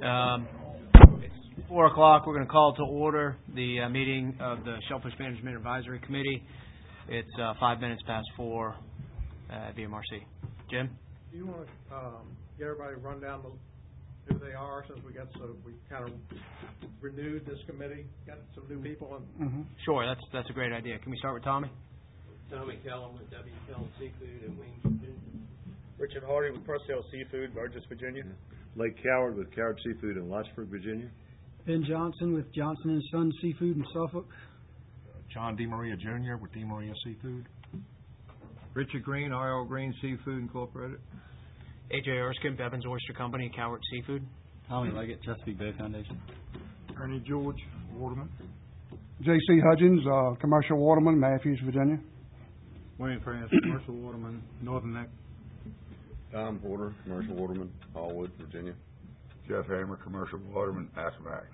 It's 4 o'clock. We're going to call to order the meeting of the Shellfish Management Advisory Committee. It's 5 minutes past 4 at VMRC. Jim? Do you want to get everybody to run down who they are, since we kind of renewed this committee, got some new people? Sure, that's a great idea. Can we start with Tommy? Tommy Kellum with W. Kellum Seafood in Wings, Virginia. Richard Hardy with Purcell Seafood, Burgess, Virginia. Lake Coward with Coward Seafood in Lutchford, Virginia. Ben Johnson with Johnson & Son Seafood in Suffolk. John DeMaria Jr. with DeMaria Seafood. Richard Green, R.L. Green Seafood Incorporated. A.J. Erskine, Bevins Oyster Company, Cowart Seafood. Tommy Leggett, Chesapeake Bay Foundation. Ernie George, Waterman. J.C. Hudgens, Commercial Waterman, Matthews, Virginia. Wayne France, Commercial Waterman, Northern Neck. Tom Porter, Commercial Waterman, Hallwood, Virginia. Jeff Hammer, Commercial Waterman, Asamac.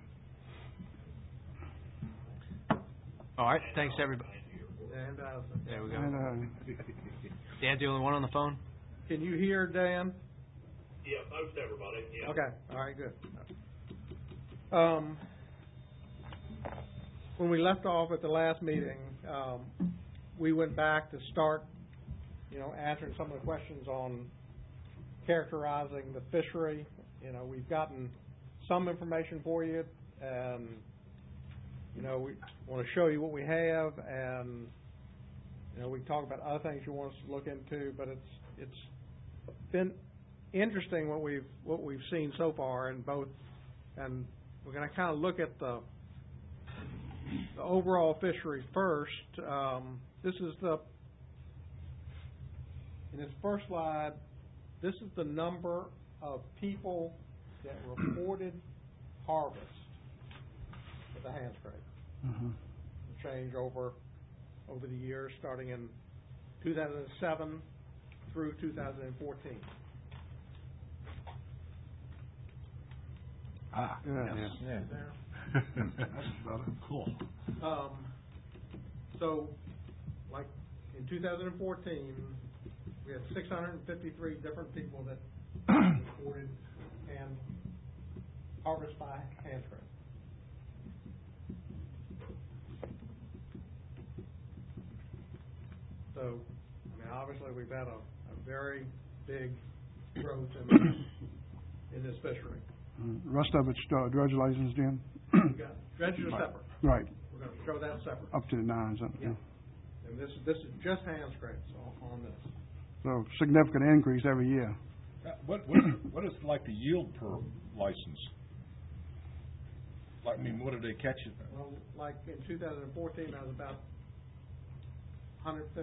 All right, thanks everybody. Dan Dowson. There we go. Dan's the only one on the phone? Can you hear Dan? Yeah, most everybody. Yeah. Okay. All right. Good. When we left off at the last meeting, we went back to start, answering some of the questions on characterizing the fishery. We've gotten some information for you, and we want to show you what we have, and we can talk about other things you want us to look into. But it's been interesting what we've seen so far in both, and we're going to kind of look at the overall fishery first. This is in this first slide, this is the number of people that reported harvest with a hand scrape. Change over the years, starting in 2007 through 2014. Yeah. That's cool. So, like in 2014, we had 653 different people that reported hand harvest by hand scrape. So, obviously we've had a very big growth in this fishery. Rest of it's dredge license, Jim? Dredges are separate. Right. We're going to show that separate. Up to the 9, something. Yeah. And this is just hand scrapes on this. So significant increase every year. What is like the yield per license? What did they catch it? Well, like in 2014, that was about 140,000,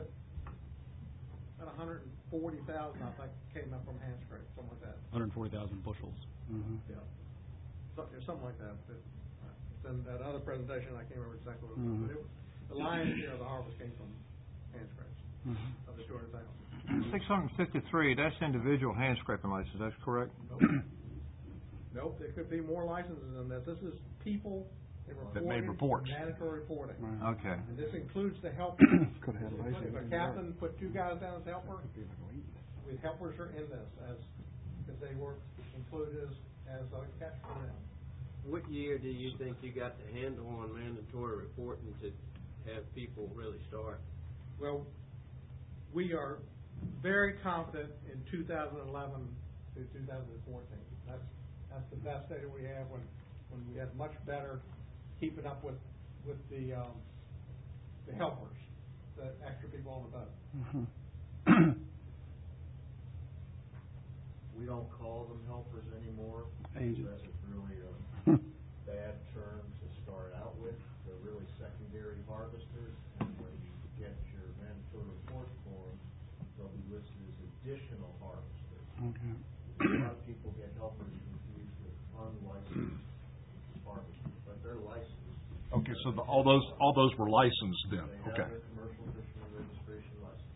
I think, came up from hand scrapes, something like that. 140,000 bushels. Yeah. Something like that. In that other presentation, I can't remember exactly what it was. But the lion's share of the harvest came from hand scrapes of the 200,000. 653, that's individual hand scraping license, that's correct? Nope, there could be more licenses than that. This is people that made reports. Mandatory reporting. Right. Okay. And this includes the helpers. Could have had a license. If a captain put 2 guys down as helper, the helpers are in this because they were included as a catch for them. What year do you think you got the handle on mandatory reporting to have people really start? Well, we are very confident in 2011 to 2014. That's the best data we have when we had much better keeping up with the helpers, the extra people on the boat. We don't call them helpers anymore. Agents. That's really a bad term to start out with. They're really secondary harvesters, and when you get your mandatory report form, they'll be listed as additional harvesters. Okay. A lot of people get helpers confused with unlicensed harvesters, but they're licensed. Okay, so all those were licensed then. They Okay. have a commercial fishery registration license.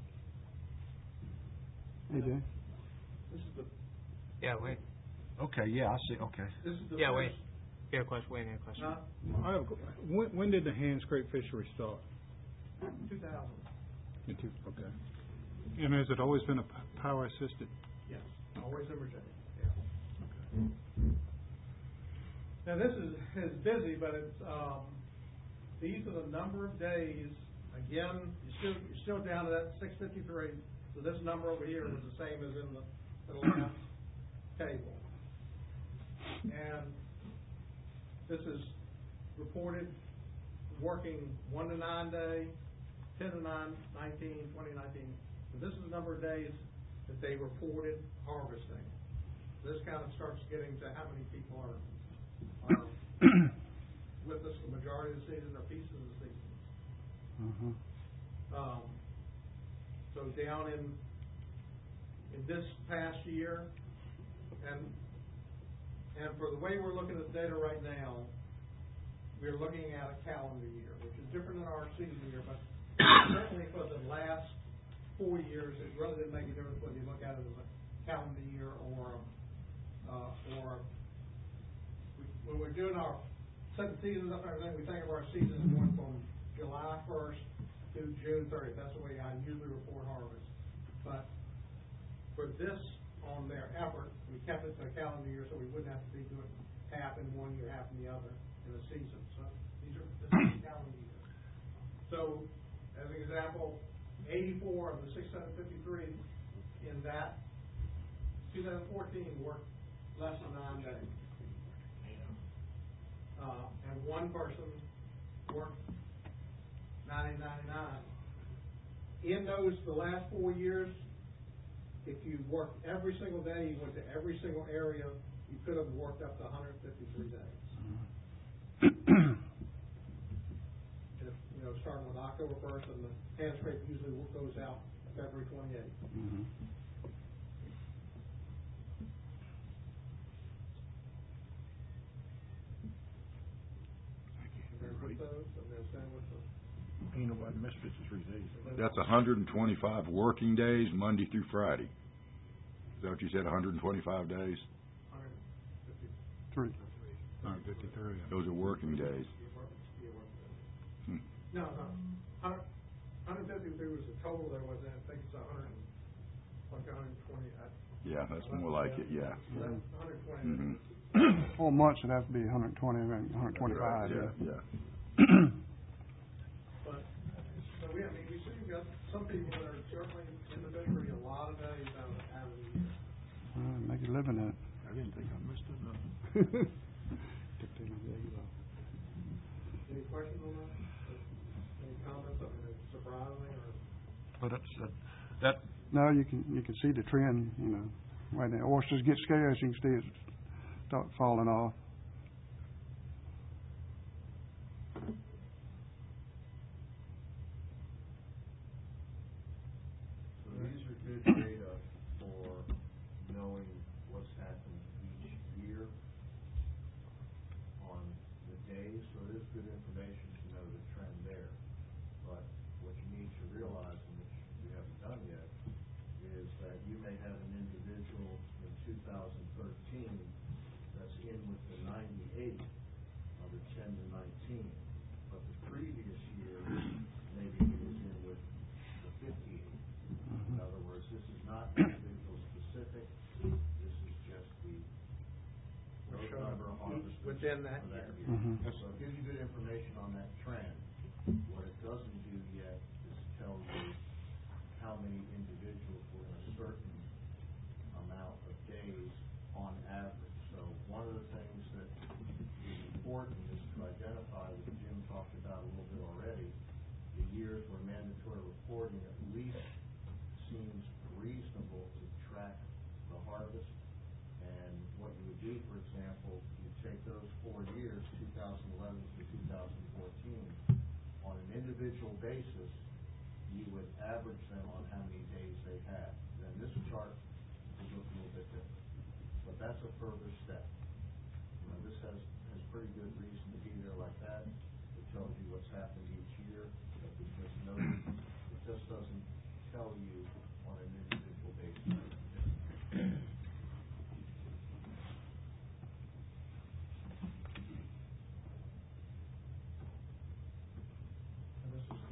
Hey, Jay. This is the. Yeah, wait. Okay, yeah, I see. Okay. This is the. Yeah, first, wait. You have a question? Wait, you have a question. When did the hand scrape fishery start? 2000. Okay. And has it always been a power assisted? Yes, always in Virginia. Yeah. Now, this is busy, but it's, these are the number of days, again, you're still down to that 653. So this number over here was the same as in the last table. And this is reported working 1 to 9 day, 10 to 9, 19, 20, 19. So this is the number of days that they reported harvesting. This kind of starts getting to how many people are with us the majority of the season or pieces of the season. So down in this past year, and for the way we're looking at the data right now, we're looking at a calendar year, which is different than our season year, but certainly for the last 4 years, it really didn't make a difference whether you look at it as a calendar year or when we're doing our second season up and everything, we think of our season as going from July 1st to June 30th. That's the way I usually report harvest. But for this on their effort, we kept it to a calendar year so we wouldn't have to be doing half in one year, half in the other in a season. So this is a calendar year. So as an example, 84 of the 653 in that 2014 worked less than 9 days. And one person worked 90-99. In the last 4 years, if you worked every single day, you went to every single area, you could have worked up to 153 days. And if, starting with October 1st, and the hand scrape usually goes out February 28th. Ain't nobody missed 53 days. That's 125 working days, Monday through Friday. Is that what you said, 125 days? 3. 153. Those are working days. No. 153 was the total there was. I think it's 120. Yeah, that's more like it, yeah. 120. 4 months, it'd have to be 120, 125. Yeah. But so we see you've got some people that are certainly in the fishery a lot of days out of the year. Make a living at it. I didn't think I missed it. No. Any questions on that? Any comments? I mean, it's surprising or? But it's, that, No, you can see the trend, when the oysters get scarce, you can see it start falling off. So these are good data for knowing what's happened each year on the days, so it is good information to know the trend there. But what you need to realize, and which we haven't done yet, is that you may have an individual in 2013 that's in with the 98 of the 10 to 19, but the previous year maybe he was in with the 58. In other words, this is not individual specific. This is just the total number of harvests within that for year. So it gives you good information on that trend. What it doesn't do yet is tell you how many individuals were in a certain amount of days on average. So one of the things that is important is to identify, what Jim talked about a little bit already, the years where mandatory reporting at least seems reasonable to track the harvest. And what you would do, for example, you take those 4 years, 2011 to 2014, on an individual basis, you would average them on how many days they had. Then this chart would look a little bit different. But that's a further step. This has pretty good reason to be there like that. It tells you what's happened each year. But it just knows, it just doesn't tell you on an individual basis. And this is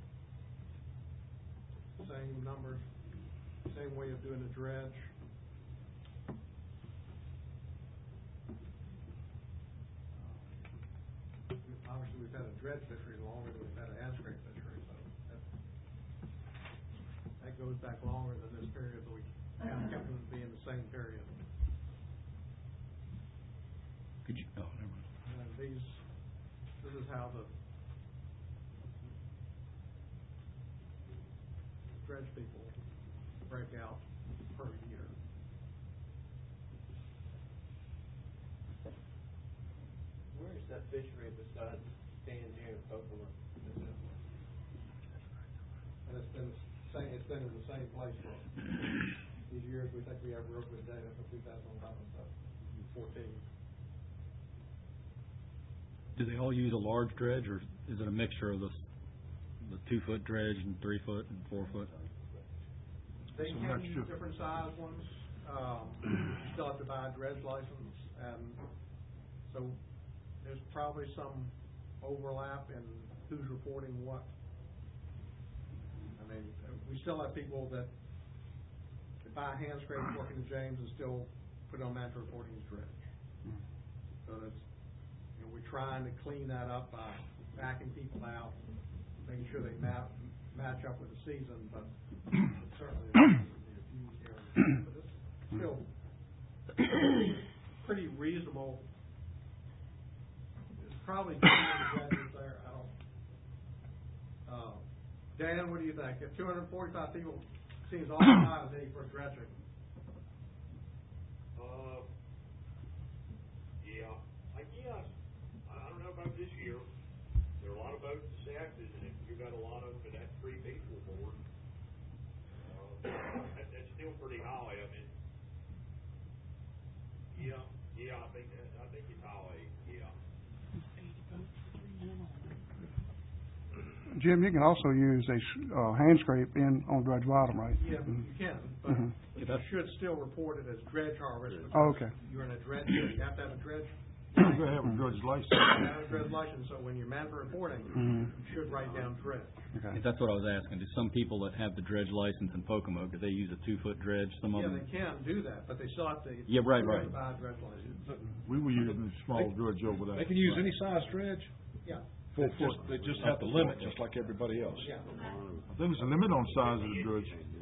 the same numbers, same way of doing the dredge. dredge fishery longer than we've had a hand scrape fishery, so that goes back longer than this period, but we kind of kept them to be in the same period. Could you, oh, never mind. And this is how the dredge people break out per year. Where is that fishery besides staying here in Pocono? And it's been in the same place for these years. We think we have real good data for 2011 to 14. Do they all use a large dredge, or is it a mixture of the 2-foot dredge and 3-foot and 4-foot? They can use different size ones. You still have to buy a dredge license, and so there's probably some overlap in who's reporting what. I mean, we still have people that buy a hand scrape working in James and still put it on mandatory reporting as dredge. So that's, we're trying to clean that up by backing people out, making sure they match up with the season, but certainly there's a few areas. But it's still pretty reasonable. It's probably too many dredges there. I don't. Dan, what do you think? If 245 people seems awful high to me for dredging. Yeah, I guess. I don't know about this year. There are a lot of boats this afternoon, and if you got a lot of them that have 3 people aboard, that's still pretty high. I mean, yeah, I think it's high. Yeah. Jim, you can also use a hand scrape on dredge bottom, right? Yeah, you can, but you should still report it as dredge harvest. Oh, okay. You're in a dredge. You have to have a dredge. You gotta have a dredge license. You have a dredge license, so when you're mandatory reporting, you should write down dredge. Okay. That's what I was asking. Do some people that have the dredge license in Pocomo, do they use a 2-foot dredge? Some of Yeah, them. they can do that, but they still have to. Yeah, right. Buy a dredge license. We were using a small dredge over there. They can use any size dredge? Yeah. 4 foot. They just have the limit, just like everybody else. Yeah. I think there's a limit on size of the dredge.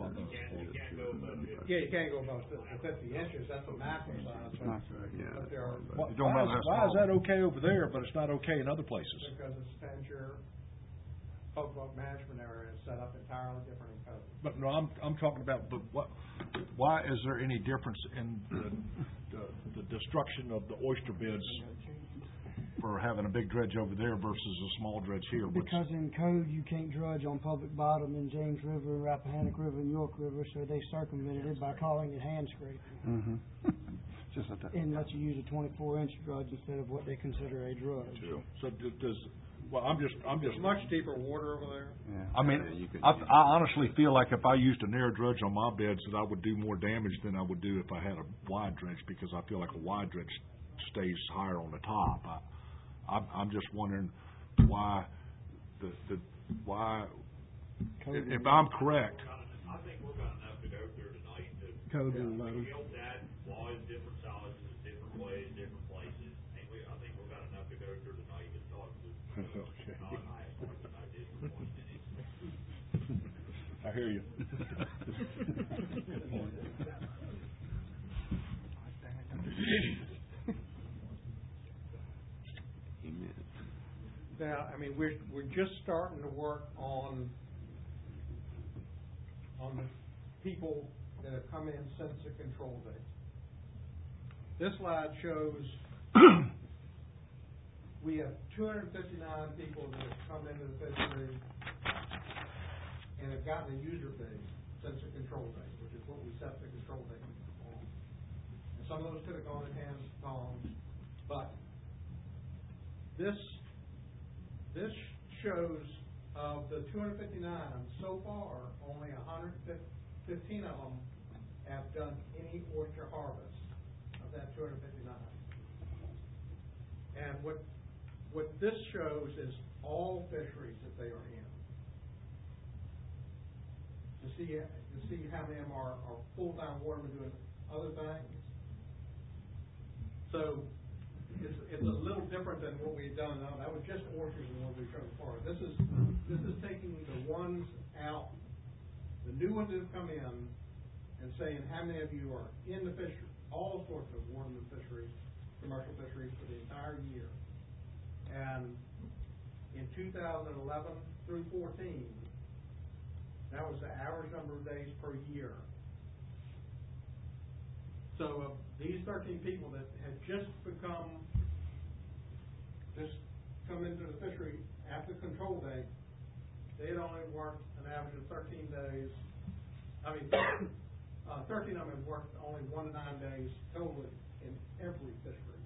Yeah, you can't go above 50 inches. That's the maximum size. But there are, Why is that okay over there, but it's not okay in other places? because it's Fancher Pocono management area is set up entirely different in code. But no, I'm talking about, but why is there any difference in the destruction of the oyster beds for having a big dredge over there versus a small dredge here? Because in code, you can't dredge on public bottom in James River, Rappahannock River, and York River, so they circumvented it by calling it hand scraping. Just like that. And let you use a 24-inch dredge instead of what they consider a dredge. So I'm just Much deeper water over there. Yeah. I mean, I honestly feel like if I used a narrow dredge on my beds, that I would do more damage than I would do if I had a wide dredge, because I feel like a wide dredge stays higher on the top. I'm just wondering why if I'm correct. I think we're about enough to go through tonight to Code and load. build that, laws, different sizes, different ways, different places. And I think we've got enough to go through tonight to talk to. I did for 1 minute. I hear you. Now, I mean, we're just starting to work on the people that have come in since the control date. This slide shows we have 259 people that have come into the fishery and have gotten a user fee since the control date, which is what we set the control date on. And some of those could have gone in hands and tongs, but this shows of the 259 so far, only 115 of them have done any oyster harvest of that 259. And what this shows is all fisheries that they are in. To see how many of them are full-time watermen doing other things. So it's a little different than what we've done. Now, that was just orchards and what we've shown before. This is taking the ones out, the new ones that have come in, and saying how many of you are in the fishery, all sorts of waterman fisheries, commercial fisheries for the entire year. And in 2011 through 14, that was the average number of days per year. So these 13 people that had just come into the fishery after control date, they had only worked an average of 13 days. 13 of them had worked only 1 to 9 days totally in every fishery.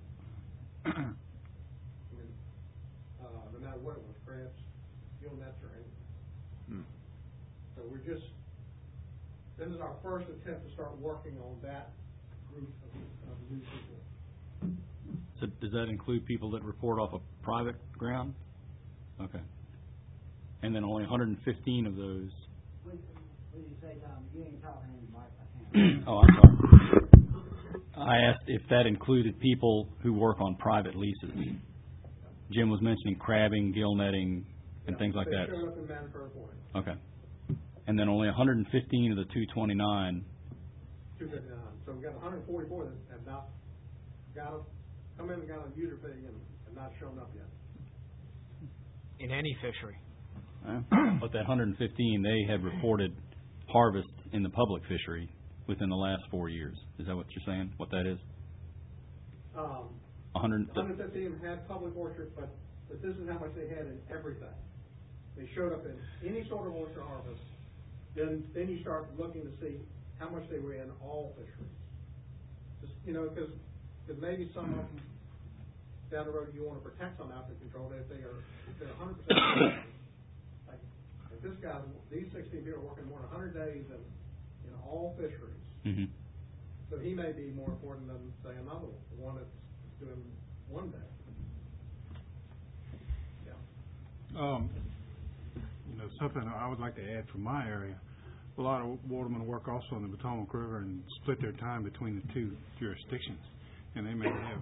No matter what it was, crabs, gill nets, or anything. So this is our first attempt to start working on that group of new people. So does that include people that report off of private ground? Okay. And then only 115 of those. What did you say, Tom? You ain't talking in the mic. Oh, I'm sorry. I asked if that included people who work on private leases. Jim was mentioning crabbing, gill netting, and things like that. They showed up in Manford Point. Okay. And then only 115 of the 229. 259. So we've got 144 that have not come in and got a user fee and have not shown up yet. In any fishery. But that 115, they had reported harvest in the public fishery within the last 4 years. Is that what you're saying? What that is? 115 had public orchard, but this is how much they had in everything. They showed up in any sort of oyster harvest. Then you start looking to see how much they were in all fisheries. Just, because maybe some of them down the road you want to protect some out of control. If they're 100%, like these 16 people are working more than 100 days in all fisheries. Mm-hmm. So he may be more important than, say, another one that's doing 1 day. Yeah. Something I would like to add from my area. A lot of watermen work also on the Potomac River and split their time between the two jurisdictions. And they may have,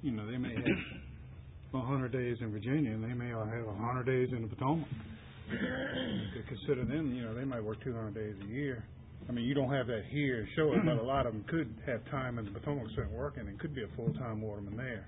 100 days in Virginia, and they may have 100 days in the Potomac. To consider them, they might work 200 days a year. I mean, you don't have that here to show it, but a lot of them could have time in the Potomac spent working and could be a full-time waterman there.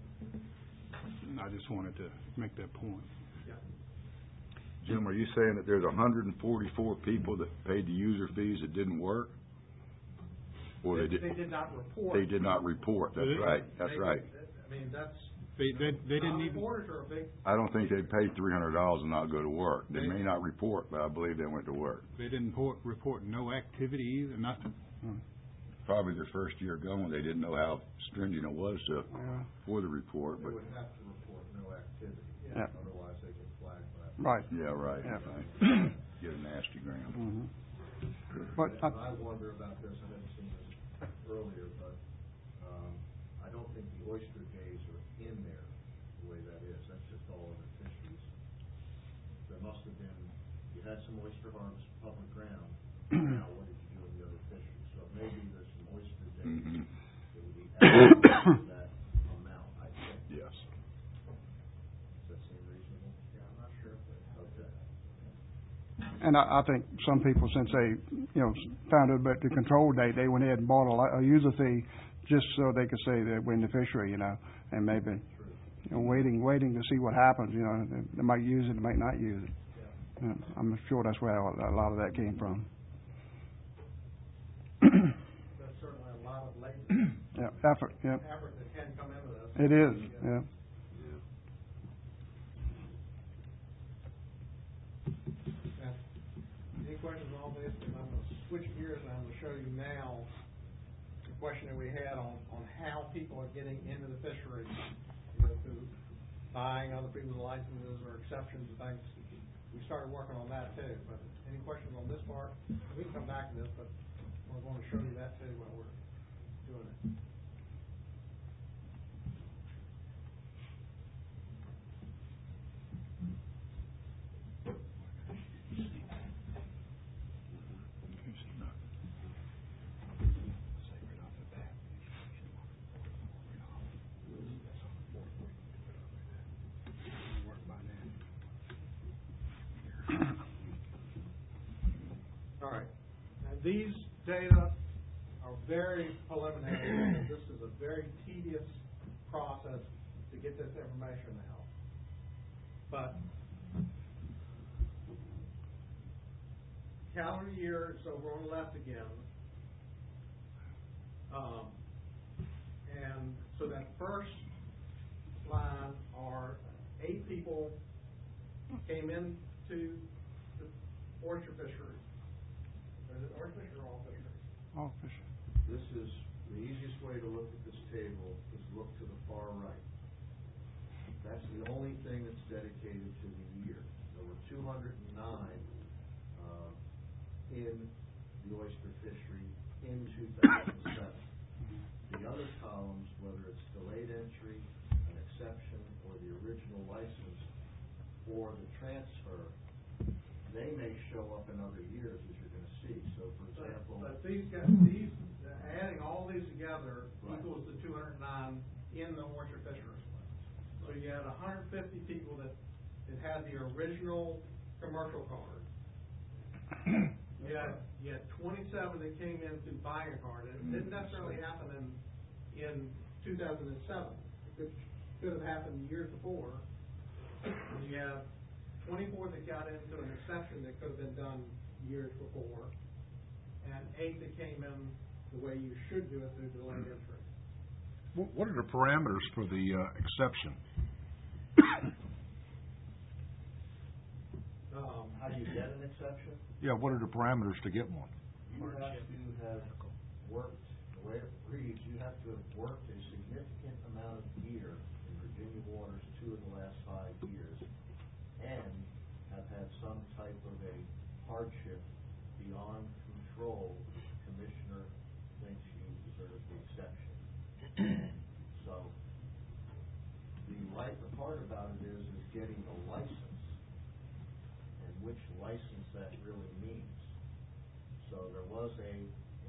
I just wanted to make that point. Jim, are you saying that there's 144 people that paid the user fees that didn't work? Or They did not report. They did not report. That's right. That's right. They didn't even. I don't think they paid $300 and not go to work. They may not report, but I believe they went to work. They didn't report no activity either. Nothing. Probably their first year going, they didn't know how stringent it was for the report. They But would have to report no activity. Yeah. Otherwise, they get flagged by. Right. yeah, right. Yeah. Right. Get a nasty gram. Mm-hmm. But I wonder about this. I haven't seen this earlier, but I don't think the oyster days are in there the way that is. That's just all other fisheries. There must have been. You had some oyster harvest public ground. Now, what did you do in the other fisheries? So maybe there's some oyster days that would be added to that amount. I think. Yes. Does that seem reasonable? Yeah, I'm not sure. Okay. And I think some people, since they, found out about the control date, they went ahead and bought a user fee just so they could say that we're in the fishery, and maybe waiting to see what happens. They might use it, they might not use it. Yeah. I'm sure that's where a lot of that came from. There's certainly a lot of labor. Yeah, effort. Yeah. Effort that can come into this. It is. Yeah. Any questions on all this? And I'm going to switch gears and I'm going to show you now the question that we had on how people are getting into the fishery, through buying other people's licenses or exceptions and things. We started working on that too. But any questions on this part? We can come back to this, but we're going to show you that too while we're doing it. these data are very preliminary. This is a very tedious process to get this information out. But calendar year is over on the left again. And so that first line are 8 people came into the oyster fishery. Is it oyster fishery or all fisheries? Oh, fish. This is, the easiest way to look at this table is look to the far right. That's the only thing that's dedicated to the year. There were 209 in the oyster fishery in 2007. The other columns, whether it's delayed entry, an exception, or the original license, or the transfer, they may show up in other years, as you're going to see. So, for example... But these adding all these together equals the 209 in the oyster fishery. So you had 150 people that had the original commercial card. You had 27 that came in through buying a card. It didn't necessarily happen in 2007. It could have happened years before. And you have 24 that got into an exception that could have been done years before, and 8 that came in the way you should do it through delayed entry. What are the parameters for the exception? How do you get an exception? Yeah, what are the parameters to get one? You have to have worked, the way it reads, you have to have worked a significant amount of year in Virginia waters 2 of the last 5 years, and have had some type of a hardship beyond control. The commissioner thinks you deserve the exception. So, the part about it is getting the license, and which license that really means. So there was in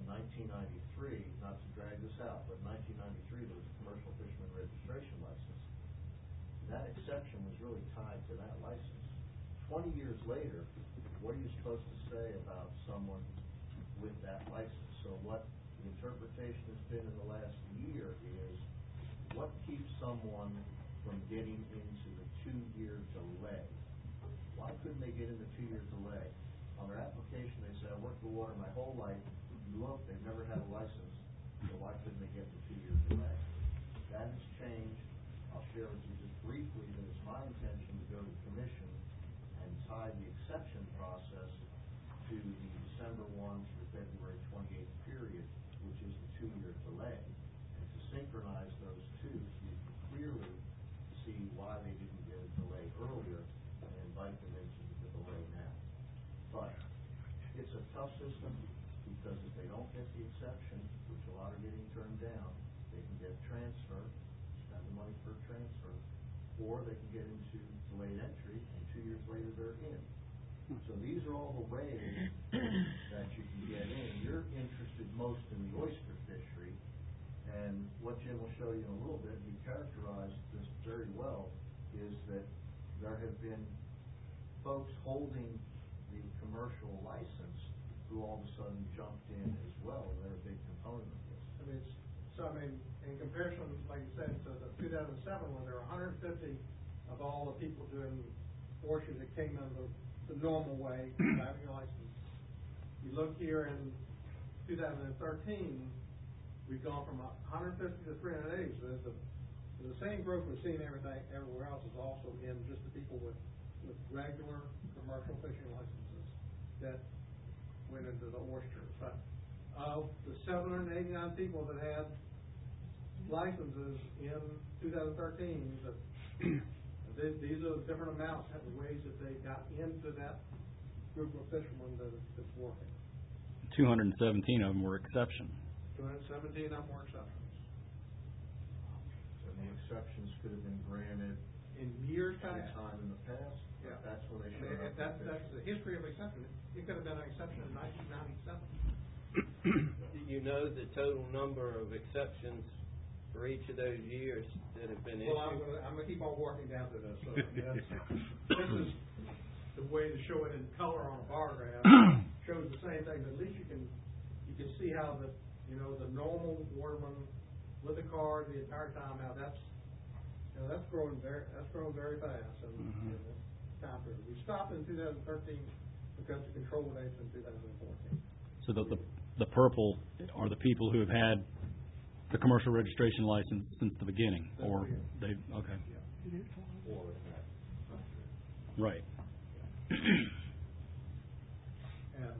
1993, not to drag this out, but in 1993 there was a commercial fisherman registration license. That exception was really tied to that license. 20 years later, what are you supposed to say about someone with that license? So what the interpretation has been in the last year is, what keeps someone from getting into the 2-year delay? Why couldn't they get in the 2-year delay? On their application, they say, I worked the water my whole life. You look, they've never had a license, so why couldn't they get the 2-year delay? That has changed. I'll share with you just briefly that it's my intention to go to the commission and tie the exception process to the December 1 through February 28th period, which is the 2-year delay, and to synchronize those two so you can clearly see why they didn't get a delay earlier and invite them into the delay now. But it's a tough system, because if they don't get the exception, which a lot are getting turned down, they can get transfer, spend the money for a transfer, or they can get into delayed entry, and 2 years later they're in. So these are all the ways that you can get in. You're interested most in the oyster fishery, and what Jim will show you in a little bit, he characterized this very well, is that there have been folks holding the commercial license who all of a sudden jumped in as well, and they're a big component of this. I mean, in comparison, like you said, to the 2007, when there were 150 of all the people doing oysters that came in the normal way, having a license. You look here in 2013, we've gone from 150 to 380. So there's the same growth we're seeing everywhere else is also in just the people with regular commercial fishing licenses that went into the oysters. But of the 789 people that had licenses in 2013, these are the different amounts, the ways that they got into that group of fishermen that's working. 217 of them were exception. 217 of them were exceptions. And the exceptions could have been granted in years past. Time in the past. Yeah. That's when they showed up. That's the history of exception. It could have been an exception in 1997. Do you know the total number of exceptions for each of those years that have been issued? Well, I'm going to keep on working down to this. So this is the way to show it in color on a bar graph. Shows the same thing, but at least you can you can see how the normal waterman with a card the entire time, how that's growing very fast in this time period. We stopped in 2013 because the control date's in 2014. So the purple are the people who have had the commercial registration license since the beginning, or they okay. Or in that country. Right. And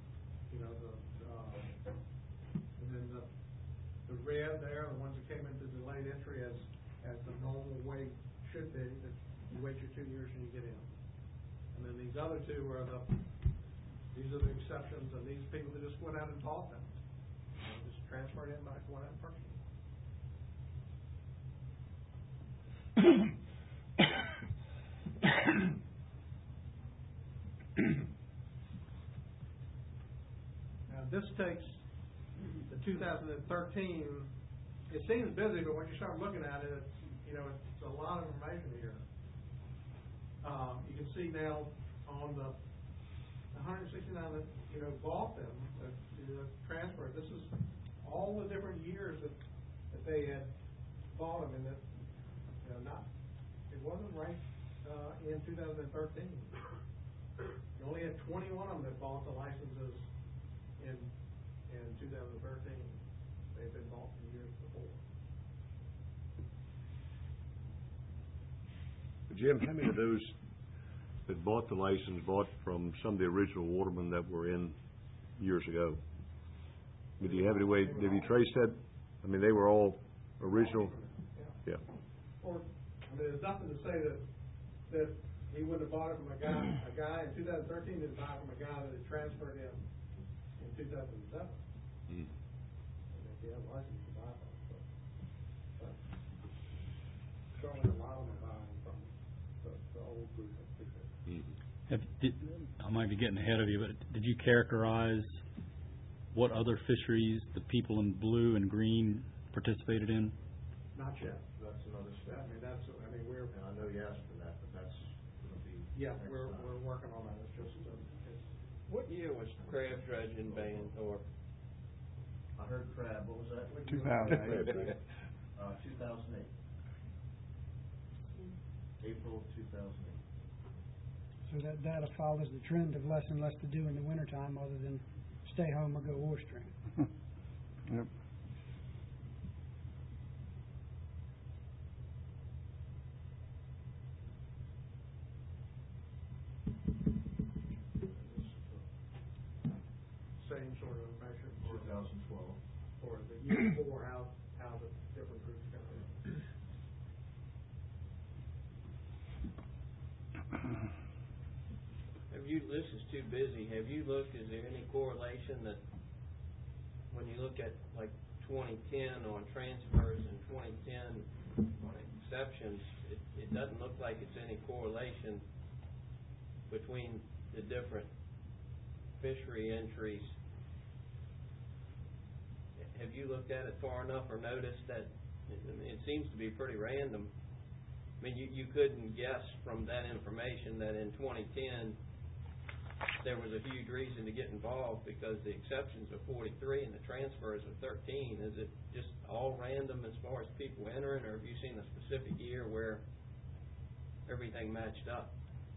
and then the red there, the ones that came into delayed entry as the normal wait should be, that you wait your 2 years and you get in. And then these other two are these are the exceptions, and these people that just went out and bought them, just transferred in back, went out and purchased them. Now this takes the 2013. It seems busy, but when you start looking at it, it's a lot of information here. You can see now on the 169 that bought them, transferred. This is all the different years that they had bought them, and that it wasn't right in 2013. You only had 21 of them that bought the licenses in 2013. They've been bought the years before. Jim, how many of those that bought the license bought from some of the original watermen that were in years ago? Do you have any way, have you traced that? I mean, they were all original? Yeah. Or, there's nothing to say that he would have bought it from a guy in 2013 didn't buy it from a guy that had transferred in 2007. And if he had a license to buy them. But certainly a lot of them are buying from the old group of people. I might be getting ahead of you, but did you characterize what other fisheries the people in blue and green participated in? Not yet. That's another step. We're. And I know you asked for that, but that's going to be. Yeah, next we're time. working on that. It's just What year was crab dredging banned, or? I heard crab. What was that? 2008. 2008. April 2008. So that data follows the trend of less and less to do in the wintertime other than stay home or go oystering. Yep. same sort of measure 2012. for the year before, how the different groups got in. This is too busy. Have you looked, is there any correlation that when you look at like 2010 on transfers and 2010 on exceptions, it doesn't look like it's any correlation between the different fishery entries. Have you looked at it far enough or noticed that it seems to be pretty random? I mean, you couldn't guess from that information that in 2010 there was a huge reason to get involved because the exceptions are 43 and the transfers are 13. Is it just all random as far as people entering, or have you seen a specific year where everything matched up?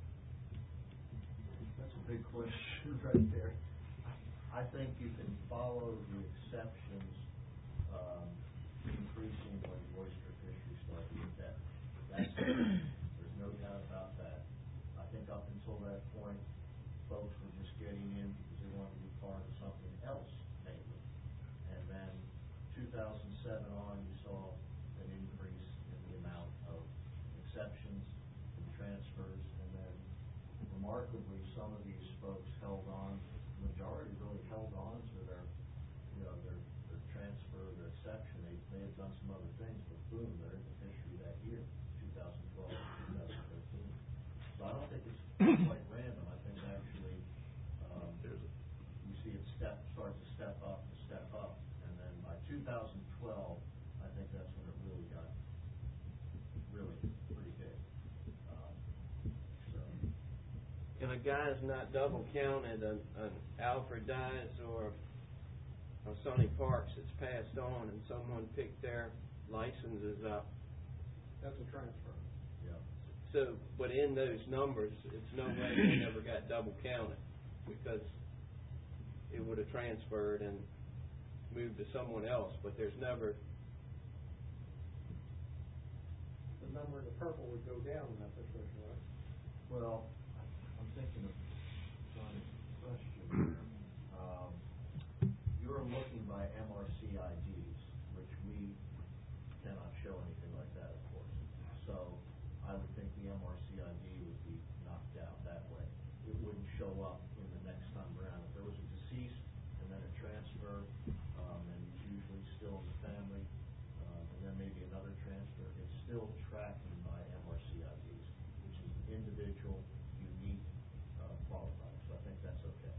That's a big question right there. I think you can follow the exceptions increasing when the oyster fishery started to get better. There's no doubt about that. I think up until that point, folks were just getting in because they wanted to be part of something else, mainly. And then 2007 on, you saw an increase in the amount of exceptions and transfers, and then remarkably, some of these folks held on. The majority really held on to their transfer, their exception. They had done some other things, but boom, they're in the fishery that year, 2012 and 2013. So I don't think it's quite random. I think actually you see it start to step up, and then by 2012, I think that's when it really got pretty big. And a guy's not double counted, an Alfred Dice or Sunny Parks that's passed on and someone picked their licenses up. That's a transfer. So, but in those numbers, it's no way they never got double counted, because it would have transferred and moved to someone else, but there's never, The number in the purple would go down in that situation, right? Well, I'm thinking of Johnny's question here. You're looking by MRC IDs, which we cannot show anything like that, of course. So I would think the MRC ID would be knocked out that way. It wouldn't show up in the next time around. If there was a deceased and then a transfer, and usually still in the family, and then maybe another transfer, it's still tracking by MRC IDs, which is individual, unique, qualified. So I think that's okay.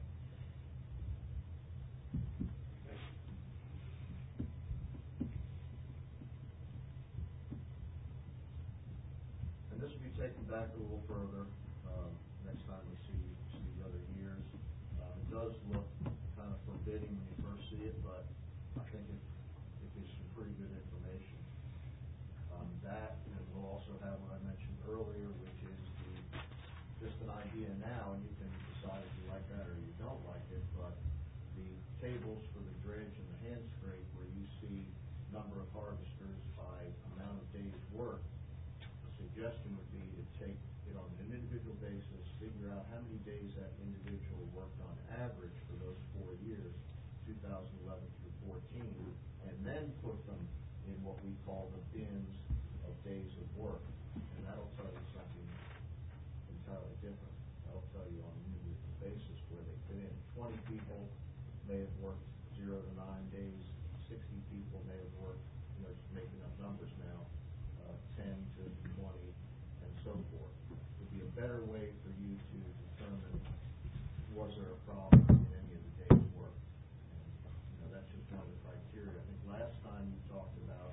And this will be taken back a little further, next time we see the other years. It does look kind of forbidding when you first see it, but I think it gives some pretty good information. That, and we'll also have what I mentioned earlier, which is just an idea now, and you can decide if you like that or you don't like it, but the tables for the dredge and the hand scrape, where you see number of harvesters by amount of days worked, the suggestion would be to take it on an individual basis, figure out how many days that individual worked on average for those 4 years, 2011 through 14, and then put them in what we call the bins of days of work. And that'll tell you something entirely different. That'll tell you on an individual basis where they fit in. 20 people may have worked 0 to 9 days, 60 people may have worked, just making up numbers now, 10 to 20, and so forth. It would be a better way for you to determine, was there a problem in any of the days' work? And, that's just one of the criteria. I think last time you talked about,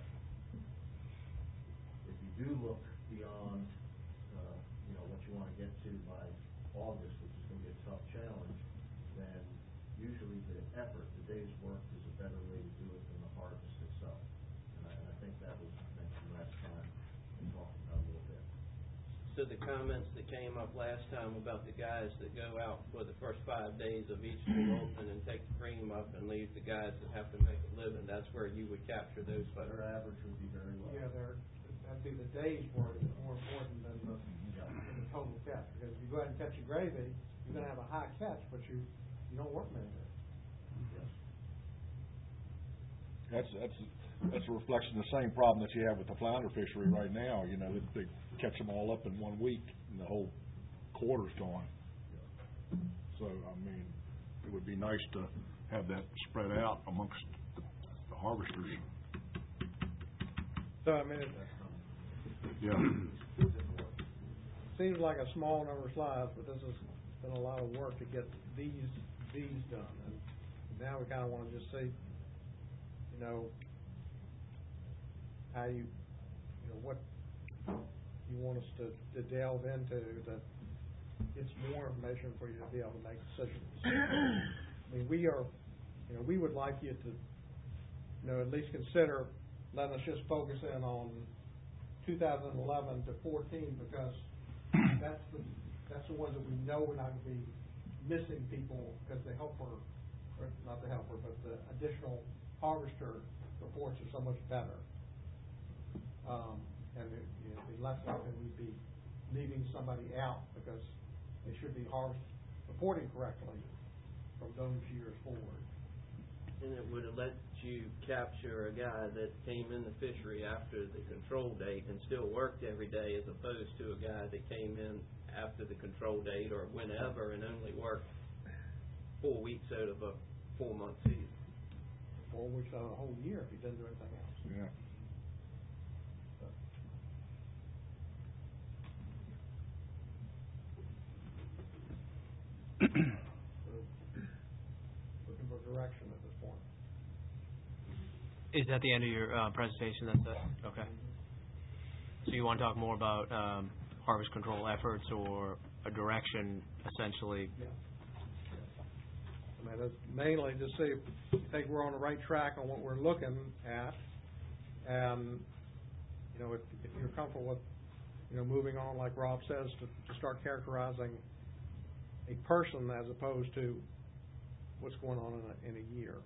if you do look beyond, what you want to get to by August, which is going to be a tough challenge, then usually the effort, the day's work, is a better way to do it than the harvest itself. And I think that was mentioned last time and talked about a little bit. so the comments that came up last time about the guys that go out for the first 5 days of each new open and take the cream up and leave the guys that have to make a living, that's where you would capture those folks. Their average would be very low. Yeah, that'd be the day's work is more important than the total catch, because if you go ahead and catch a gravy, you're gonna have a high catch, but you don't work many days. That's a reflection of the same problem that you have with the flounder fishery right now. They catch them all up in 1 week and the whole quarter's gone. So, it would be nice to have that spread out amongst the harvesters. So, Yeah. seems like a small number of slides, but this has been a lot of work to get these done. And now we kind of want to just see, how what you want us to delve into that gets more information for you to be able to make decisions. We would like you to, at least consider letting us just focus in on 2011 to 14, because that's the ones that we know we're not going to be missing people, because the helper, or not the helper, but the additional harvester reports are so much better. And it'd be less likely we'd be leaving somebody out because they should be reporting correctly from those years forward. And it would have let you capture a guy that came in the fishery after the control date and still worked every day, as opposed to a guy that came in after the control date or whenever and only worked 4 weeks out of a 4-month season. 4 weeks out of a whole year if he didn't do anything else. Yeah. Looking for direction at this point. Is that the end of your presentation? That's it? Okay. So you want to talk more about harvest control efforts or a direction, essentially? Yeah. estimate. It's mainly to see if you think we're on the right track on what we're looking at. And, you know, if you're comfortable with, you know, moving on, like Rob says, to start characterizing a person as opposed to what's going on in a year.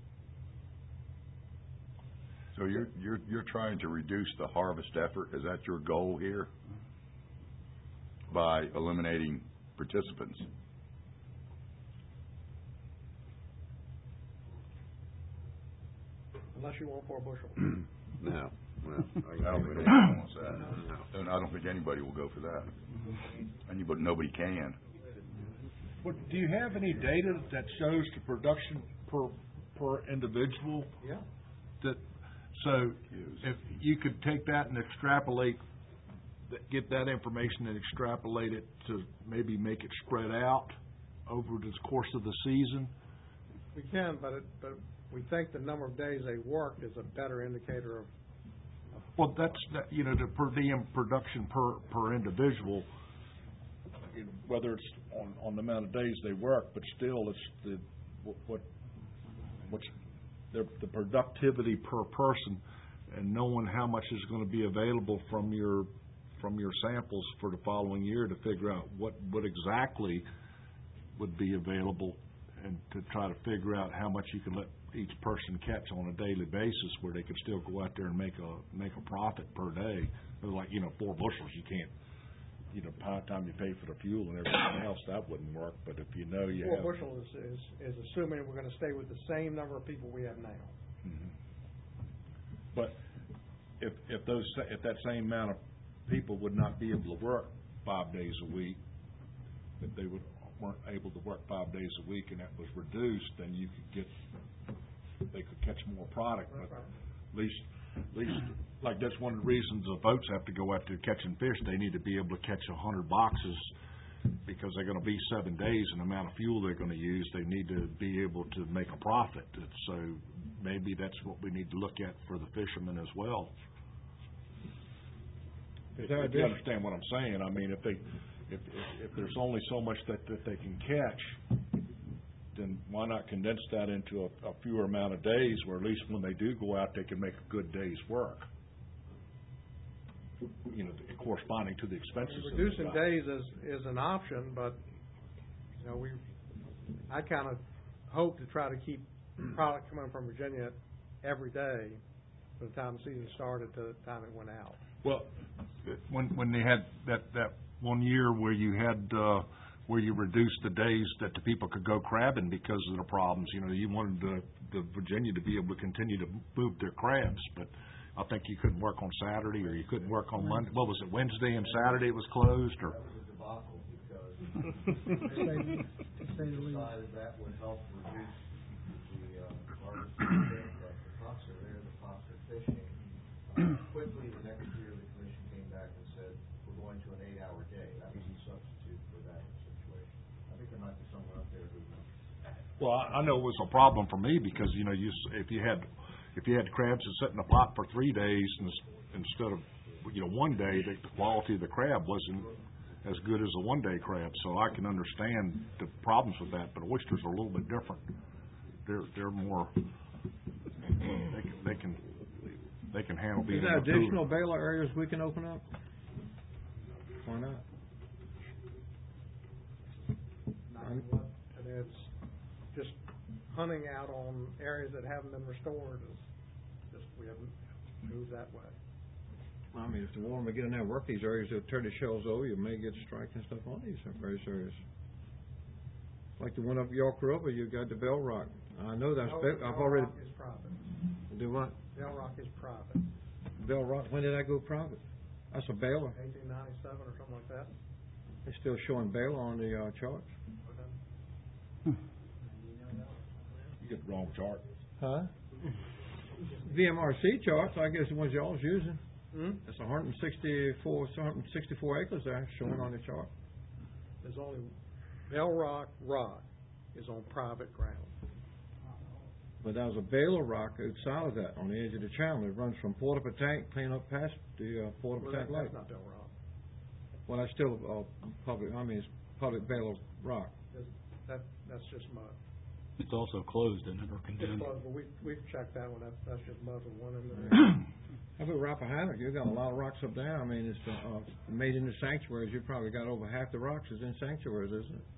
So you're trying to reduce the harvest effort, is that your goal here? By eliminating participants? Unless you want 4 bushels. No. Well, I don't think anyone wants that. And I don't think anybody will go for that. Nobody can. But do you have any data that shows the production per individual? Yeah. So if you could take that and extrapolate, get that information and extrapolate it to maybe make it spread out over the course of the season? We can, but we think the number of days they work is a better indicator of. Well, that's the per diem production per individual, whether it's on the amount of days they work, but still it's what's the productivity per person, and knowing how much is going to be available from your samples for the following year to figure out what exactly would be available, and to try to figure out how much you can let each person catch on a daily basis where they can still go out there and make a profit per day. Like 4 bushels, you can't. By the time you pay for the fuel and everything else, that wouldn't work. But if you know you 4 have bushels is assuming we're going to stay with the same number of people we have now. Mm-hmm. But if that same amount of people would not be able to work 5 days a week, if they weren't able to work 5 days a week and that was reduced, then they could catch more product. But at least like that's one of the reasons the boats have to go out there catching fish. They need to be able to catch 100 boxes because they're going to be 7 days, and the amount of fuel they're going to use, they need to be able to make a profit. So maybe that's what we need to look at for the fishermen as well. If you understand what I'm saying, I mean, if there's only so much that they can catch, then why not condense that into a fewer amount of days, where at least when they do go out, they can make a good day's work. Corresponding to the expenses. Reducing days is an option, but I kind of hope to try to keep product coming from Virginia every day from the time the season started to the time it went out. Well, when they had that 1 year where you had where you reduced the days that the people could go crabbing because of the problems, you wanted the Virginia to be able to continue to move their crabs, but I think you couldn't work on Saturday, or you couldn't work on Monday. What was it, Wednesday and Saturday it was closed? Or that was a debacle because they decided that would help reduce the harvest of the pots are there, the pots are fishing. Quickly the next year the commission came back and said, we're going to an 8-hour day. That was a substitute for that situation. I think there might be someone up there who knows. Well, I know it was a problem for me because, if you had crabs that sit in a pot for 3 days instead of 1 day, the quality of the crab wasn't as good as a 1-day crab. So I can understand the problems with that. But oysters are a little bit different. They're more. They can handle being. Is there additional Baylor areas we can open up? Why not? And it's just hunting out on areas that haven't been restored. We haven't moved that way. I mean, if the water may get in there and work these areas, they'll turn the shells over. You may get strike and stuff on these various areas. Like the one up York River, you got the Bell Rock. I know that's big. I've already. Bell Rock is private. Do what? Bell Rock is private. Bell Rock. When did that go private? That's a Baylor. 1897 or something like that. They're still showing Baylor on the charts. You get the wrong chart. Huh? VMRC charts, I guess the ones y'all's using. It's 164 acres there showing on the chart. There's only Bell Rock is on private ground. But there was a Baylor Rock outside of that on the edge of the channel. It runs from Port Patank clean up past the Port Patank Lake. That's not Bell Rock. Well, that's still public. I mean, it's public Baylor Rock. That's just mud. It's also closed, isn't it, or It's condemned? closed, but we've checked that one, that's just muzzle one in there. How about Rappahannock? You got a lot of rocks up there. I mean, it's made into sanctuaries. You probably got over half the rocks is in sanctuaries, isn't it?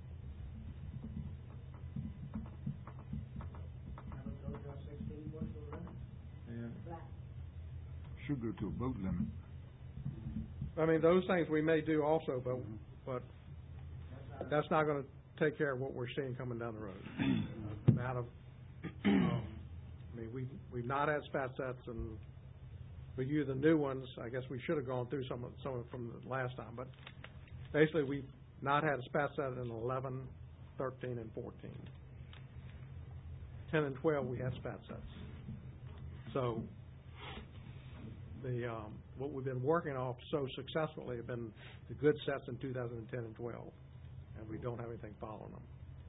Yeah. Should go to a boat limit. I mean, those things we may do also, but that's not gonna take care of what we're seeing coming down the road. The amount of, I mean, we've not had spat sets, and with you, the new ones, I guess we should have gone through some of from the last time, but basically we've not had a spat set in 11, 13, and 14. 10 and 12, we had spat sets. So the what we've been working off so successfully have been the good sets in 2010 and 12, and we don't have anything following them.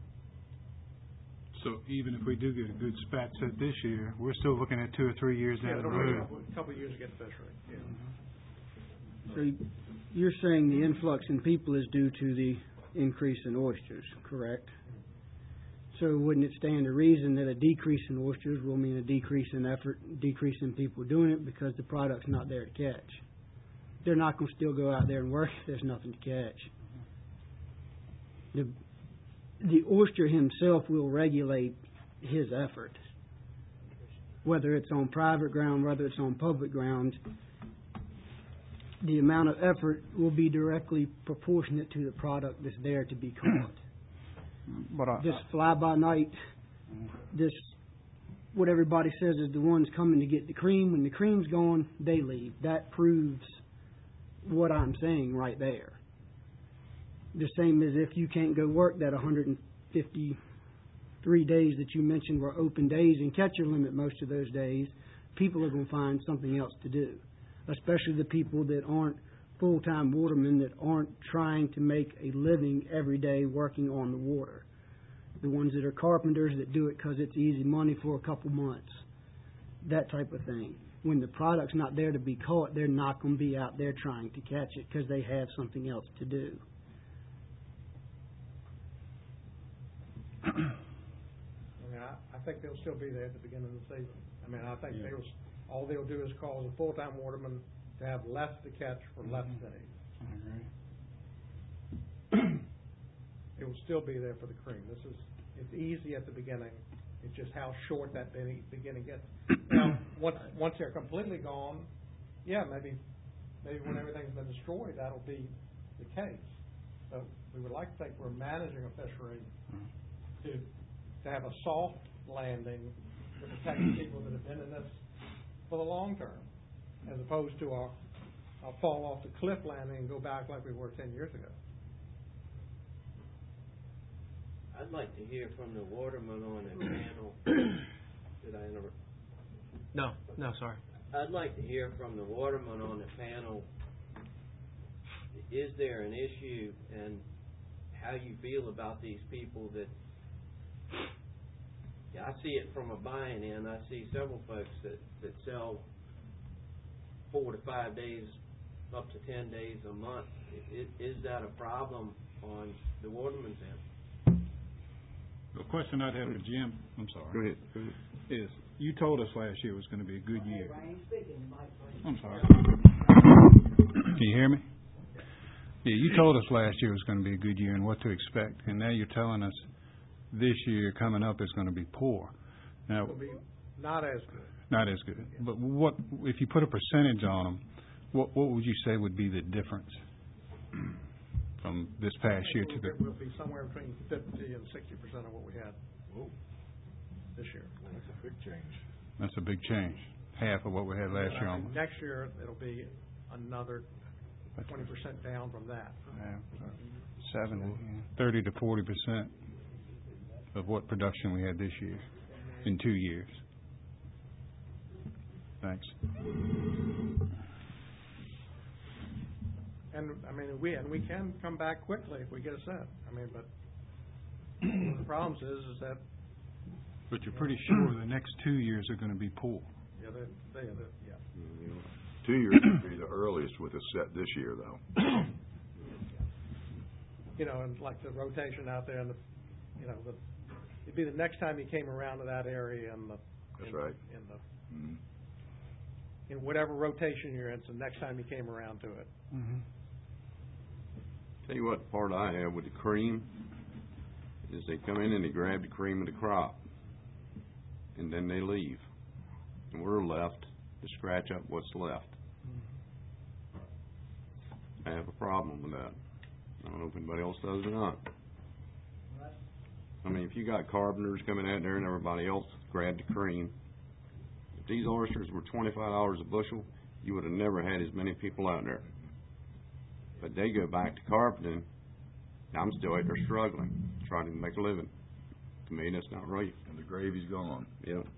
So even if we do get a good spat set this year, we're still looking at 2 or 3 years down the road. A couple of years to get the fishery. Yeah. So you're saying the influx in people is due to the increase in oysters, correct? So wouldn't it stand to reason that a decrease in oysters will mean a decrease in effort, decrease in people doing it because the product's not there to catch? They're not going to still go out there and work if there's nothing to catch. The oyster himself will regulate his effort, whether it's on private ground, whether it's on public ground. The amount of effort will be directly proportionate to the product that's there to be caught. But This fly-by-night, this, what everybody says is the ones coming to get the cream. When the cream's gone, they leave. That proves what I'm saying right there. The same as if you can't go work that 153 days that you mentioned were open days and catch your limit most of those days, people are going to find something else to do, especially the people that aren't full-time watermen, that aren't trying to make a living every day working on the water. The ones that are carpenters that do it because it's easy money for a couple months, that type of thing. When the product's not there to be caught, they're not going to be out there trying to catch it because they have something else to do. I mean, I think they'll still be there at the beginning of the season. I mean, I think all they'll do is cause a full-time waterman to have less to catch for less days. I agree. It will still be there for the cream. It's easy at the beginning. It's just how short that beginning gets. Now, once they're completely gone, yeah, maybe when everything's been destroyed, that'll be the case. So we would like to think we're managing a fishery to have a soft landing to protect the people that have been in this for the long term, as opposed to a fall off the cliff landing and go back like we were 10 years ago. I'd like to hear from the waterman on the panel. Did I interrupt? No, sorry. I'd like to hear from the waterman on the panel. Is there an issue, and how you feel about these people that, I see it from a buying end. I see several folks that sell 4 to 5 days, up to 10 days a month. Is that a problem on the waterman's end? The question I'd have for Jim, I'm sorry. Go ahead. Is, you told us last year was going to be a good year. I'm sorry. Can you hear me? Yeah, you told us last year was going to be a good year and what to expect, and now you're telling us this year coming up is going to be poor. Now, It'll be not as good. not as good. But what if you put a percentage on them? What would you say would be the difference from this past year to the? It will be somewhere between 50 and 60% of what we had this year. That's a big change. That's a big change. Half of what we had last year almost. Next year, it'll be another 20% down from that. 30 to 40% of what production we had this year in 2 years. Thanks. And I mean, we can come back quickly if we get a set. I mean, but one of the problems is that. But you're pretty sure the next 2 years are going to be poor. Yeah, yeah. 2 years would be the earliest with a set this year, though. You know, and like the rotation out there, and the it'd be the next time you came around to that area in the. That's in right. The, in the, Mhm. in whatever rotation you're in, so next time you came around to it. Tell you what, the part I have with the cream is they come in and they grab the cream of the crop, and then they leave, and we're left to scratch up what's left. I have a problem with that. I don't know if anybody else does or not. I mean, if you got carpenters coming out there and everybody else grabbed the cream, if these oysters were $25 a bushel, you would have never had as many people out there. But they go back to carpeting, and I'm still out there struggling, trying to make a living. To me, that's not right. And the gravy's gone. Yep.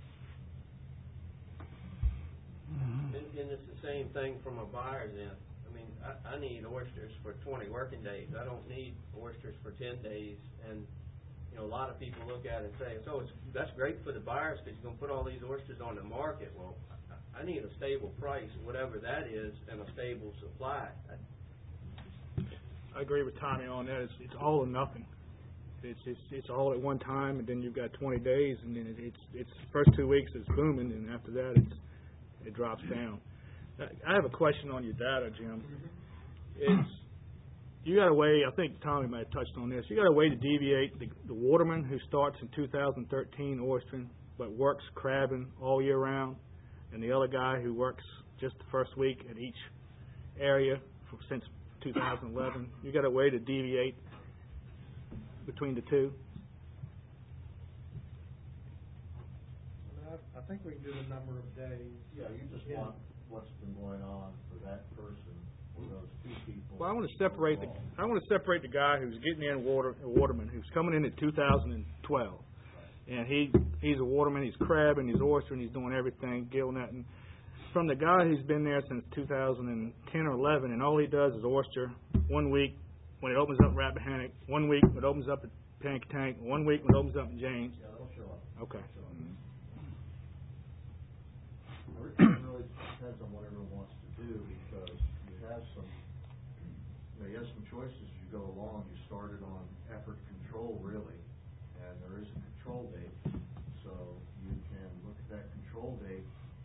And it's the same thing from a buyer's end. I mean, I need oysters for 20 working days. I don't need oysters for 10 days. And, you know, a lot of people look at it and say, that's great for the buyers because you're going to put all these oysters on the market. Well, I need a stable price, whatever that is, and a stable supply. I agree with Tommy on that. It's all or nothing. It's all at one time, and then you've got 20 days, and then it's first 2 weeks it's booming, and after that it drops down. I have a question on your data, Jim. You got a way, I think Tommy might have touched on this, you got a way to deviate the waterman who starts in 2013 oystering but works crabbing all year round, and the other guy who works just the first week at each area since 2011. You got a way to deviate between the two? I think we can do the number of days. Yeah, you just want what's been going on for that person, for those two people. Well, I want to separate the guy who's getting in a waterman who's coming in at 2012, and he's a waterman. He's crabbing, he's oystering, he's doing everything, gill netting. From the guy who's been there since 2010 or 11, and all he does is oyster 1 week when it opens up at Rappahannock, 1 week when it opens up at Pancake Tank, 1 week when it opens up in James. Yeah, that'll show up. Okay. It really depends on what everyone wants to do, because you have some choices as you go along. You started on effort control, really, and there is a control date. So you can look at that control date.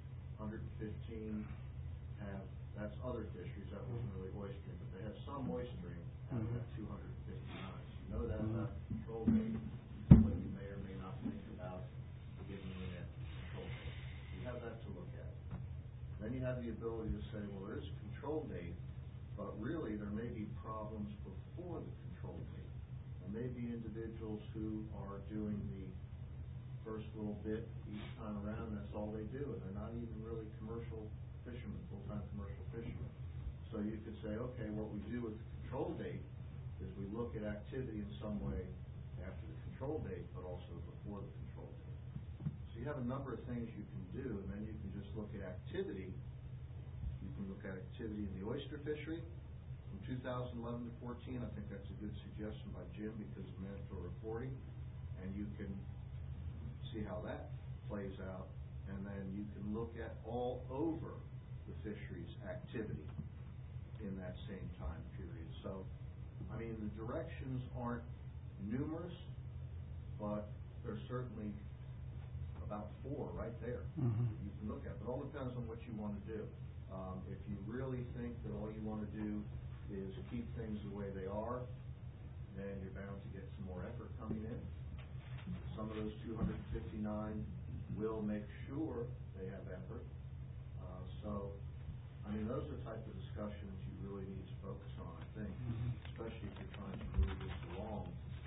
115 that's other fisheries. That wasn't really oystering, but they have some oystering out of that 259. So you know that control date, but you may or may not think about getting in at control date. You have that to look at. Then you have the ability to say, well, there is a control date, but really there may be problems before the control date. There may be individuals who are doing the first little bit each time around, and that's all they do, and they're not even really commercial fishermen, full-time commercial fishermen. So you could say, okay, what we do with the control date is we look at activity in some way after the control date, but also before the control date. So you have a number of things you can do, and then you can just look at activity. You can look at activity in the oyster fishery from 2011 to 14. I think that's a good suggestion by Jim because of mandatory reporting, and you can see how that plays out, and then you can look at all over the fisheries activity in that same time period. So, I mean, the directions aren't numerous, but there's certainly about 4 right there you can look at. But it all depends on what you want to do. If you really think that all you want to do is keep things the way they are, then you're bound to get some more effort coming in. Some of those 259 will make sure they have effort. So, I mean, those are the type of discussions you really need to focus on, I think, especially if you're trying to move this along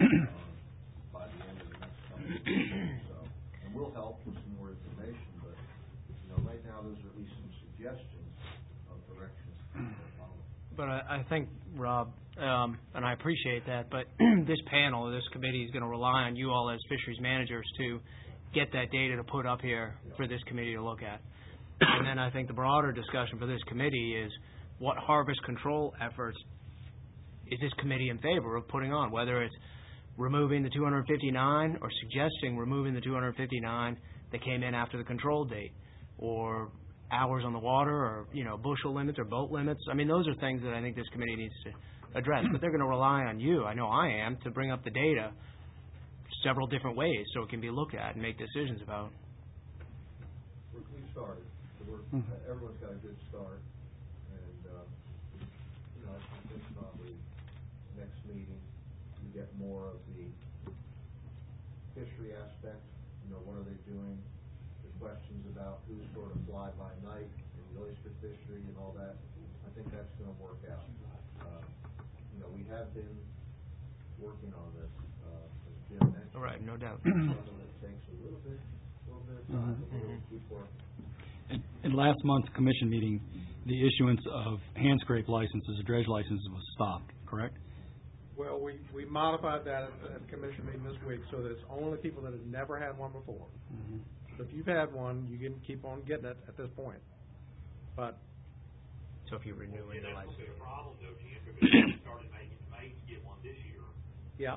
by the end of the next couple of weeks. So, and we'll help with some more information, but right now those are at least some suggestions of directions to follow. But I think, Rob, and I appreciate that, but this panel, this committee is going to rely on you all as fisheries managers to get that data to put up here for this committee to look at. And then I think the broader discussion for this committee is what harvest control efforts is this committee in favor of putting on, whether it's removing the 259 or suggesting removing the 259 that came in after the control date, or hours on the water, or bushel limits or boat limits. I mean, those are things that I think this committee needs to address. But they're going to rely on you, I know I am, to bring up the data several different ways so it can be looked at and make decisions about. We started, so everyone's got a good start, and, I think probably next meeting, you get more of the fishery aspect, what are they doing, the questions about who's sort of fly-by-night in the oyster fishery and all that. I think that's gonna work out. We have been working on this, as Jim mentioned. All right, no doubt. Some of it takes a little bit of time, but we'll keep working. In last month's commission meeting, the issuance of hand scrape licenses, or dredge licenses was stopped, correct? Well, we modified that at the commission meeting this week, so that it's only people that have never had one before. So if you've had one, you can keep on getting it at this point. But so if you're renewing the license. That's a problem though, Jim, because we started making the maids get one this year. Yeah.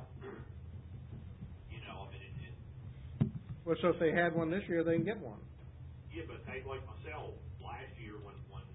Well, so if they had one this year, they can get one. Yeah, but take like myself, last year when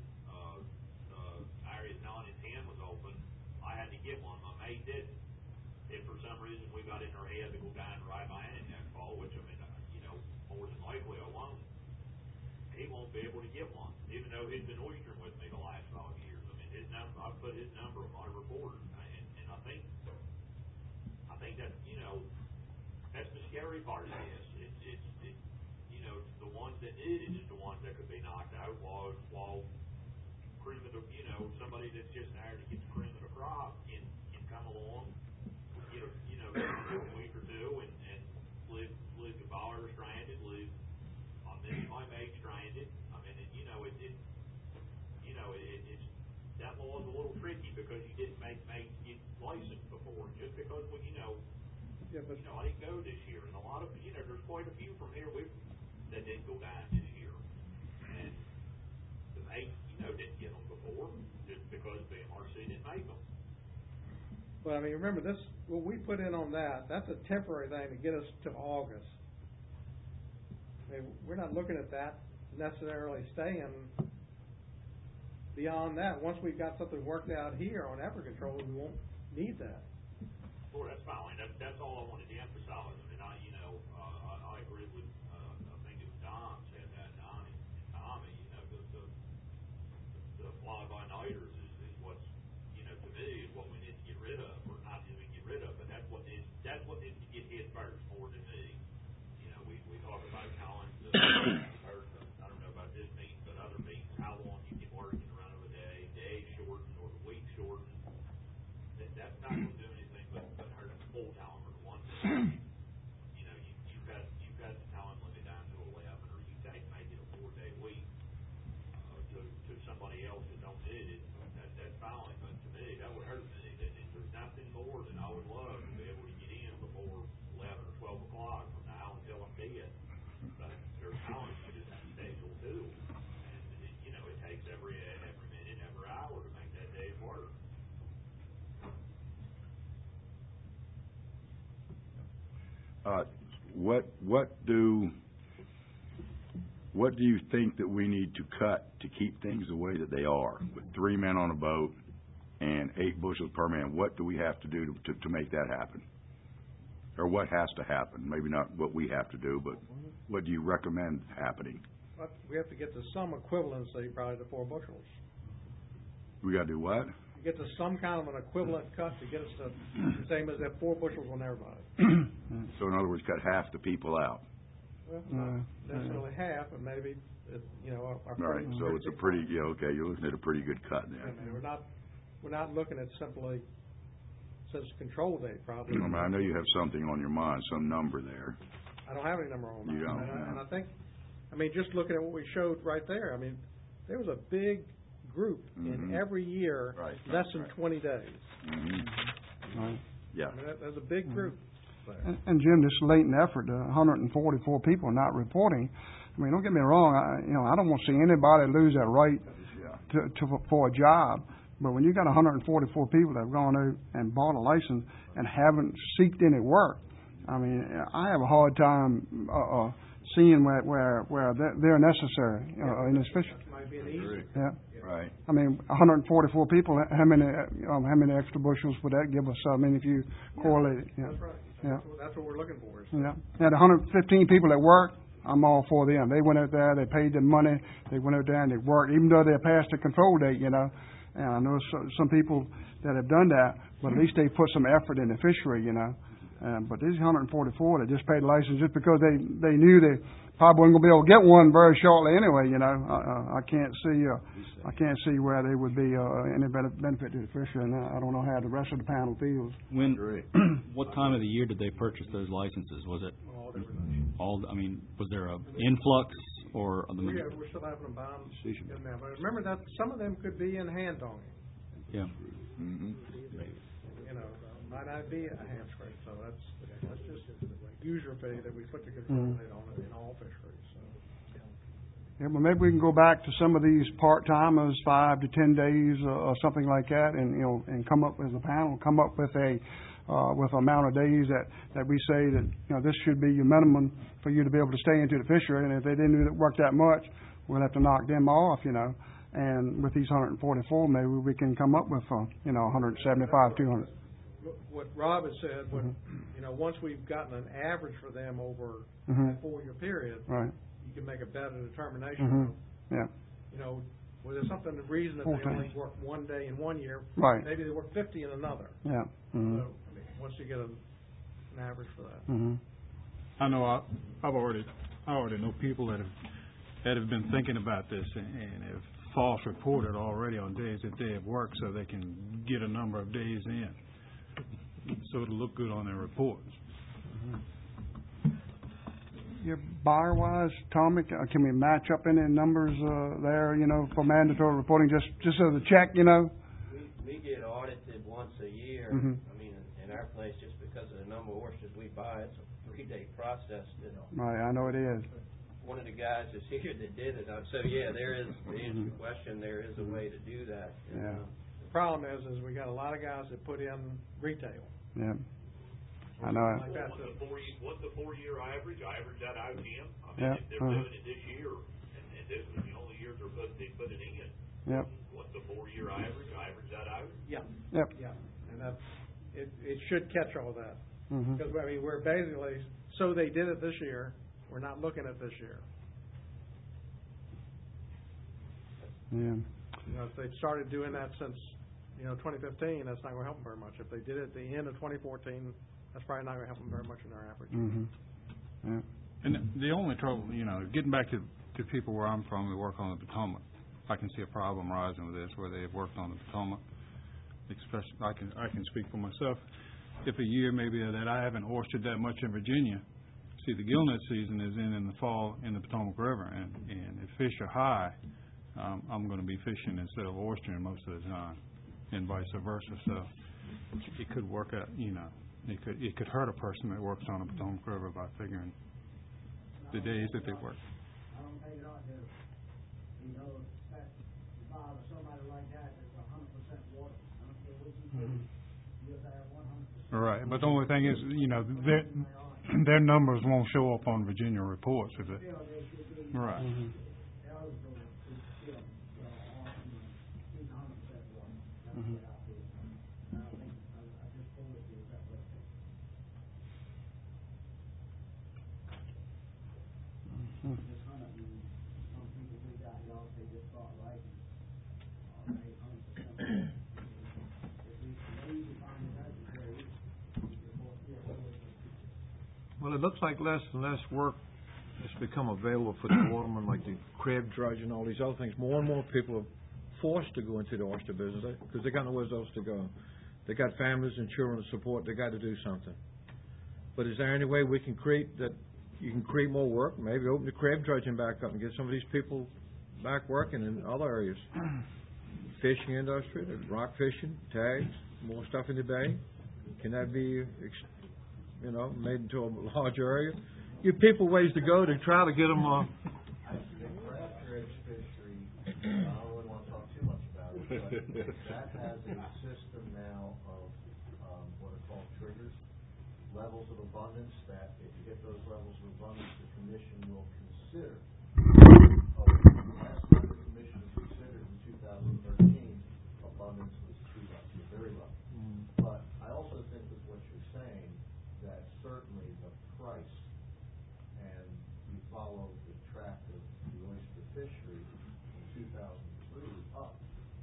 Area 9 and 10 was open, I had to get one. My maid didn't. If for some reason we got in our head to go down and ride my aunt in that fall, which more than likely I won't, he won't be able to get one, even though he's been oystering with me the last 5 years. His number, I put his number on my report, and I think that that's the scary part of this. It's the ones that did it is the ones that could be knocked out while cream of the somebody that's just there to get the cream of the crop can come along, get a week or two and live the buyer stranded, my maid stranded. It's that law is a little tricky because you didn't make maids get licensed before. Just because I didn't go this year, and a lot of there's quite a few from here that didn't go down this year, and the maids didn't get them before just because BMRC didn't make them. But remember this. What we put in on that's a temporary thing to get us to August. We're not looking at that necessarily staying beyond that. Once we've got something worked out here on effort control, we won't need that. Well, that's fine. That's all I wanted to emphasize. I agree with. I think it was Don said that. Don and Tommy. The fly-by-nighters is what's to me is what we need to get rid of, or not even get rid of, but that's what needs to get hit first more than me. We talk about Collins. I don't know about this meeting, but other meetings, how long you can work in a run of a day shortened or the week shortened. That's not going to do anything but hurt the full timer. One thing, you've got the time limit down to 11, or you make it a 4-day week to somebody else that don't need it. That's fine, but to me that would hurt me. And there's nothing more than I would love to be able to get in before 11 or 12 o'clock from now until I'm dead. But there's times you just have to schedule too, and it takes every minute, every hour to make that day work. What do you think that we need to cut to keep things the way that they are? With 3 men on a boat and 8 bushels per man, what do we have to do to make that happen? Or what has to happen? Maybe not what we have to do, but what do you recommend happening? We have to get to some equivalency probably to 4 bushels. We got to do what? Get to some kind of an equivalent cut to get us to the same as that 4 bushels on everybody. So in other words, cut half the people out. Well, not necessarily half, but maybe all right. So it's a pretty okay. You're looking at a pretty good cut there. We're not looking at simply since control date probably. I know you have something on your mind, some number there. I don't have any number on my mind. You don't. And I think, just looking at what we showed right there, there was a big group in every year, less than 20 days. Right. Yeah. There's a big group. And Jim, this latent effort, 144 people not reporting. Don't get me wrong. I don't want to see anybody lose that right for a job. But when you got 144 people that have gone out and bought a license and haven't seeked any work, I have a hard time seeing where they're necessary, in this fishing. Might be an easy. Yeah. Right. I mean, 144 people, how many extra bushels would that give us? I mean, if you correlate it, yeah. That's right. Yeah. That's what we're looking for. Yeah. Now, the 115 people that work, I'm all for them. They went out there, they paid their money, they went out there and they worked, even though they're past the control date, you know. And I know some people that have done that, but at least they put some effort in the fishery, you know. But these 144 that just paid the license just because they knew they probably weren't going to be able to get one very shortly anyway, you know. I can't see where they would be any benefit to the fishery, and I don't know how the rest of the panel feels. What time of the year did they purchase those licenses? Was it all? I mean, was there a influx or? We're still having them bound now, but remember that some of them could be in hand donging. Yeah. You know, might not be a hand scrape, so that's just a user fee that we put the control date on it in all fisheries. So. Yeah, well, maybe we can go back to some of these part-timers, 5 to 10 days or something like that, and you know, and come up as a panel, come up with a amount of days that we say that, you know, this should be your minimum for you to be able to stay into the fishery, and if they didn't work that much, we'll have to knock them off, you know. And with these 144, maybe we can come up with, 175, 200. What Rob has said, you know, once we've gotten an average for them over a 4-year period, right, you can make a better determination. Yeah. You know, was there something the reason that they only work 1 day in 1 year? Right. Maybe they work 50 in another. Yeah. So, I mean, once you get an average for that. I know I already know people that have been thinking about this and have false reported already on days that they have worked so they can get a number of days in, so it'll look good on their reports. Yeah, buyer-wise, Tommy, can we match up any numbers there, you know, for mandatory reporting, just as a check, you know? We get audited once a year. I mean, in our place, just because of the number of oysters we buy, it's a 3-day process. Right, I know it is. One of the guys is here that did it. So yeah, there is, to answer your question, there is a way to do that. Yeah. The problem is we got a lot of guys that put in retail. Yeah. I know it. What's the 4-year average? I average that out, Jim. I mean, Yeah. if they're doing it this year, and this is the only year they put it in. Yep. What's the 4-year average? I average that out. Yeah. Yep. Yeah. And it should catch all that. Because, I mean, we're basically, so they did it this year, we're not looking at this year. Yeah. You know, if they started doing that since, 2015, that's not going to help them very much. If they did it at the end of 2014, that's probably not going to help them very much in their average. Yeah. And the only trouble, getting back to people where I'm from who work on the Potomac, I can see a problem rising with this where they have worked on the Potomac. Especially, I can speak for myself. If a year maybe that I haven't oystered that much in Virginia, see the gillnet season is in the fall in the Potomac River, and if fish are high, I'm going to be fishing instead of oystering most of the time, and vice versa. So it could work out, it could hurt a person that works on the Potomac River by figuring the days that they work. I don't think it ought to, that bother somebody like that that's 100% water. I don't care what you do. You have to have 100%. Right, but the only thing is, their numbers won't show up on Virginia reports if it. Right. Well, it looks like less and less work has become available for the watermen, like the crab dredge and all these other things. More and more people are forced to go into the oyster business because they got nowhere else to go. They got families and children to support. They got to do something. But is there any way we can create that? You can create more work. Maybe open the crab dredging back up and get some of these people back working in other areas. Fishing industry, rock fishing, tags, more stuff in the bay. Can that be made into a larger area? Give people ways to go to try to get them. The crab dredge fishery, I don't want to talk too much about it, but that has a system now of what are called triggers. levels of abundance that if you hit those levels of abundance, the commission will consider. Last time the commission considered in 2013, abundance was too low, very low. But I also think with what you're saying, that certainly the price, and you follow the track of the oyster fishery in 2003 up,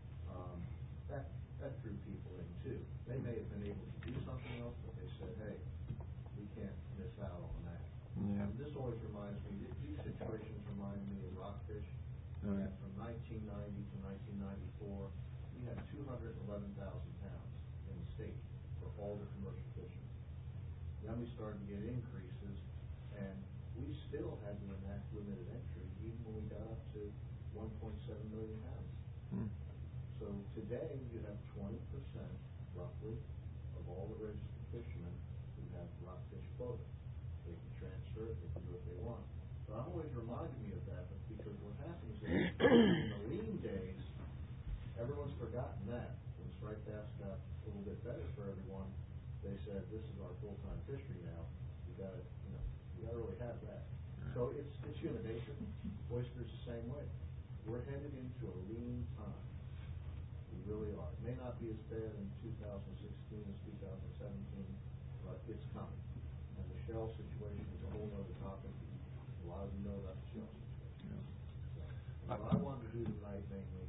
that drew people in too. They may have been able to do something else, but they said, hey, we can't miss out on that. Yeah. And this always reminds me, these situations remind me of rockfish. All right. From 1990 to 1994, we had 211,000 pounds in the state for all the commercial fishing. Then we started to get increases, and we still had to enact limited entry even when we got up to 1.7 million pounds. So today, you have 20%, roughly, of all the registered fishermen who have rockfish quota. They can transfer it, they can do what they want. But I'm always reminding me of that because what happens is, in the lean days, everyone's forgotten that. When striped bass got a little bit better for everyone, they said, this is our full-time fishery now. You gotta really have that. So it's human nature. Oysters the same way. We're headed into a lean time. We really are. It may not be as bad in 2016 as 2017, but it's coming. And the shell situation is a whole other topic. A lot of you know about the shell situation. So, what I wanted to do tonight mainly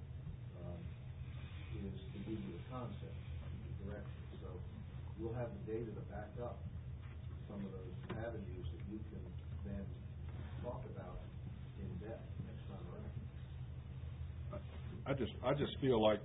is to give you the concept, the direction. So we'll have the data to back up some of those avenues that you can then talk about in depth next time around. I just feel like,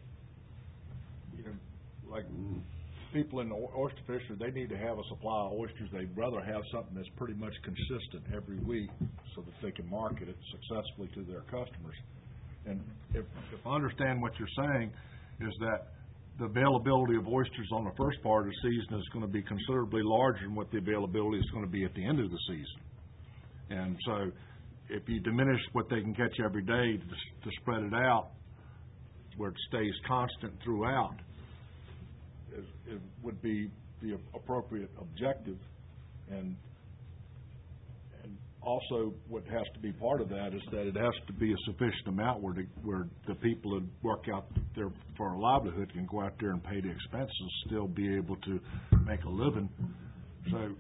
like people in the oyster fishery, they need to have a supply of oysters. They'd rather have something that's pretty much consistent every week so that they can market it successfully to their customers. And if I understand what you're saying, is that the availability of oysters on the first part of the season is going to be considerably larger than what the availability is going to be at the end of the season. And so if you diminish what they can catch every day to spread it out where it stays constant throughout, it would be the appropriate objective. And also what has to be part of that is that it has to be a sufficient amount where the people that work out there for a livelihood can go out there and pay the expenses, still be able to make a living. So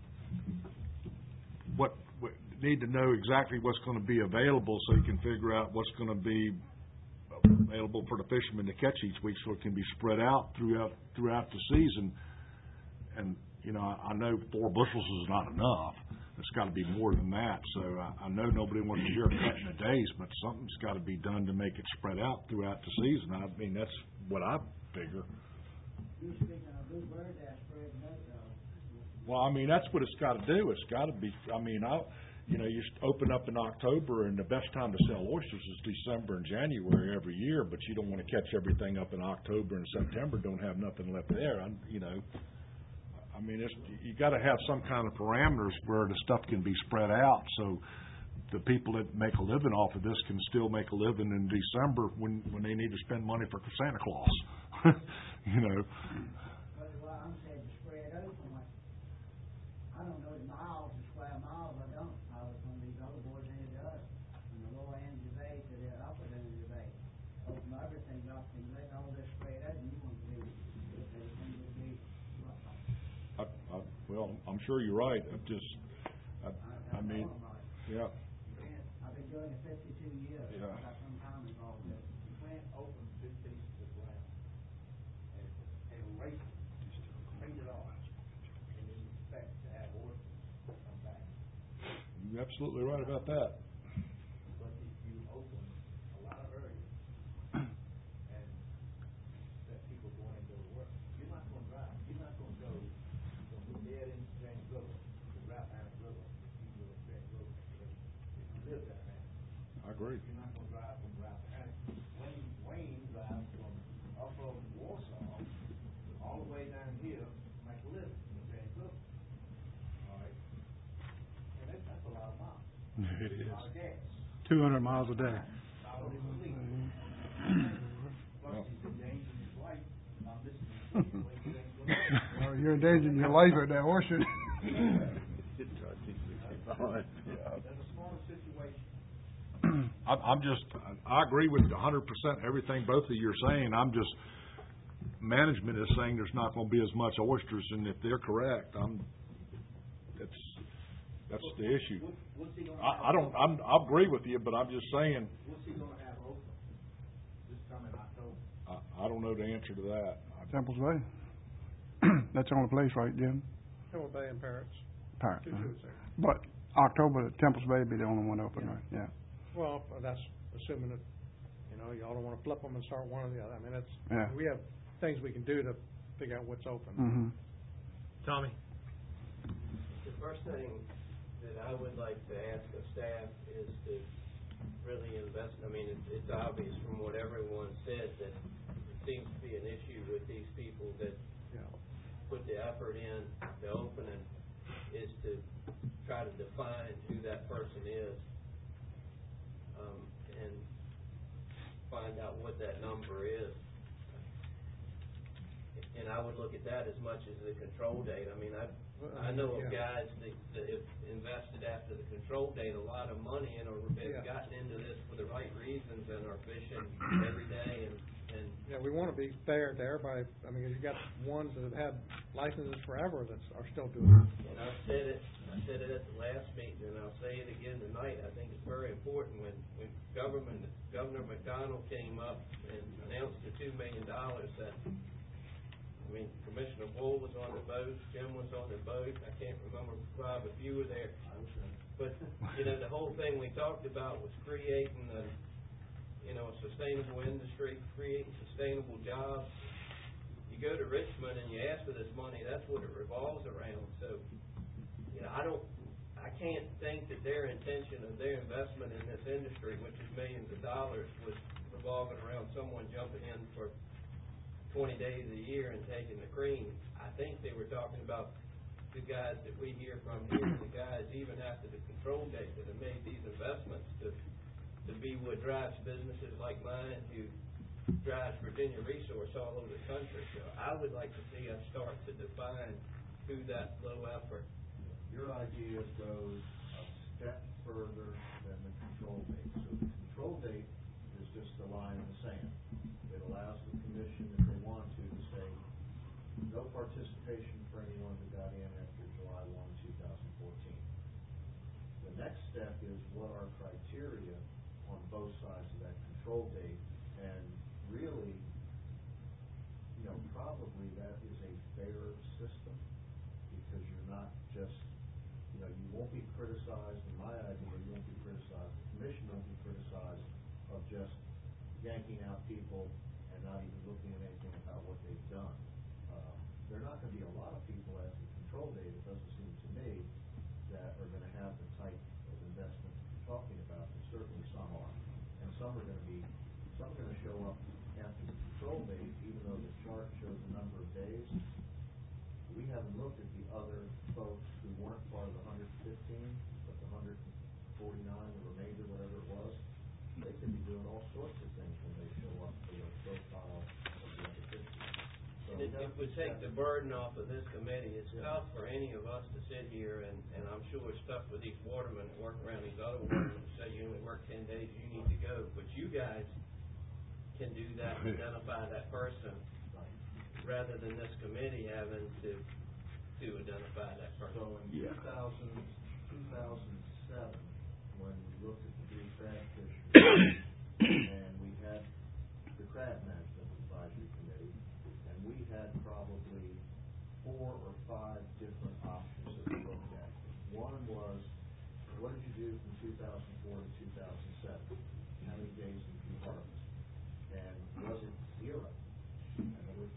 what need to know exactly what's going to be available so you can figure out what's going to be available for the fishermen to catch each week, so it can be spread out throughout the season. And I know 4 bushels is not enough. It's got to be more than that. So I know nobody wants to hear cutting the days, but something's got to be done to make it spread out throughout the season. I mean, that's what I figure. You're speaking of Blue Bird, that's spreading out, though. Well, I mean, that's what it's got to do. It's got to be. I mean, you open up in October, and the best time to sell oysters is December and January every year, but you don't want to catch everything up in October and September, don't have nothing left there. I mean, you got to have some kind of parameters where the stuff can be spread out, so the people that make a living off of this can still make a living in December when they need to spend money for Santa Claus. But what I'm saying, to spread out from what, I don't know the miles, the square miles, I don't. I was from these other boys ended up from the lower end of the bay to the upper end of the bay. Open everything up and let all this spread out, and you want to be, everything would be. Well, I'm sure you're right. I mean, yeah. I've been doing it 52 years. Yeah. I've got some time involved in it. You can't open big pieces of ground and erase it, clean it off, and then expect to have oysters come back. You're absolutely right about that. But if you open a lot of areas and let people go in and go to work, you're not going to drive. You're not going to go from the dead end of James River to Rappahannock River if you live in James River. If you live down there. I agree. You're not going to drive from Rappahannock. Wayne drives from up of Warsaw all the way down here to make a living in the James River. All right? And that's a lot of miles. It is. A lot of gas. 200 miles a day. Not only for sleep. Plus, he's in danger in his life. I'm listening to you. You're endangering your life at that oyster. I agree with 100% everything both of you are saying. Management is saying there's not going to be as much oysters, and if they're correct, that's the issue. I agree with you, but I'm just saying. What's he gonna have open this coming October? I don't know the answer to that. Temples Bay. That's the only place, right, Jim? Temple Bay and Parrots. Parrots. Two tubes there. But October, Temples Bay would be the only one open, right? Yeah. Well, that's assuming that, y'all don't want to flip them and start one or the other. I mean, we have things we can do to figure out what's open. Mm-hmm. Tommy? The first thing that I would like to ask of staff is to really invest. I mean, it's obvious from what everyone said that it seems to be an issue with these people that put the effort in to open it, is to try to define who that person is, and find out what that number is. And I would look at that as much as the control date. I mean, I know of guys that have invested after the control date a lot of money and have gotten into this for the right reasons and are fishing every day. And yeah, we want to be fair to everybody. I mean, you've got ones that have had licenses forever that are still doing it. And I said it at the last meeting, and I'll say it again tonight. I think it's very important when Governor McDonald came up and announced the $2 million that. I mean, Commissioner Bull was on the boat, Jim was on the boat, I can't remember, Rob, if you were there. But, the whole thing we talked about was creating a sustainable industry, creating sustainable jobs. You go to Richmond and you ask for this money, that's what it revolves around. So, I can't think that their intention of their investment in this industry, which is millions of dollars, was revolving around someone jumping in for 20 days a year and taking the cream. I think they were talking about the guys that we hear from here, the guys even after the control date that have made these investments to be what drives businesses like mine who drives Virginia Resource all over the country. So I would like to see us start to define who that low effort. Your idea goes a step further than the control date. So the control date is just a line in the sand. It allows the commission, if they want to say no participation for anyone who got in after July 1, 2014. The next step is what are criteria on both sides of that control date, and really, probably that is a fair system because you're not just, you won't be criticized, in my idea, you won't be criticized, the commission won't be criticized of just yanking out people and not even looking at anything about what they've done. There are not going to be a lot of people at the control date, it doesn't seem to me, that are going to have the type of investment you're talking about, but certainly some are. And some are going to show up after the control date, even though the chart shows a number of days. We haven't looked at the other folks who weren't part of the 115, but the 149, the remainder, whatever it was. They could be doing all sorts of things when they show up for the profile of the other 50. So it would take the burden off of this committee. It's tough for any of us to sit here, and I'm sure it's tough for these watermen that work around these other watermen to say you only work 10 days, you need to go. But you guys can do that and identify that person rather than this committee having to identify that person. So in 2007, when we looked at the blue crab fishery, and we had the crab management advisory committee, and we had probably 4 or 5 different options that we looked at. One was, what did you do from 2004 to 2007? How many days did you harvest? And was it 0? And there were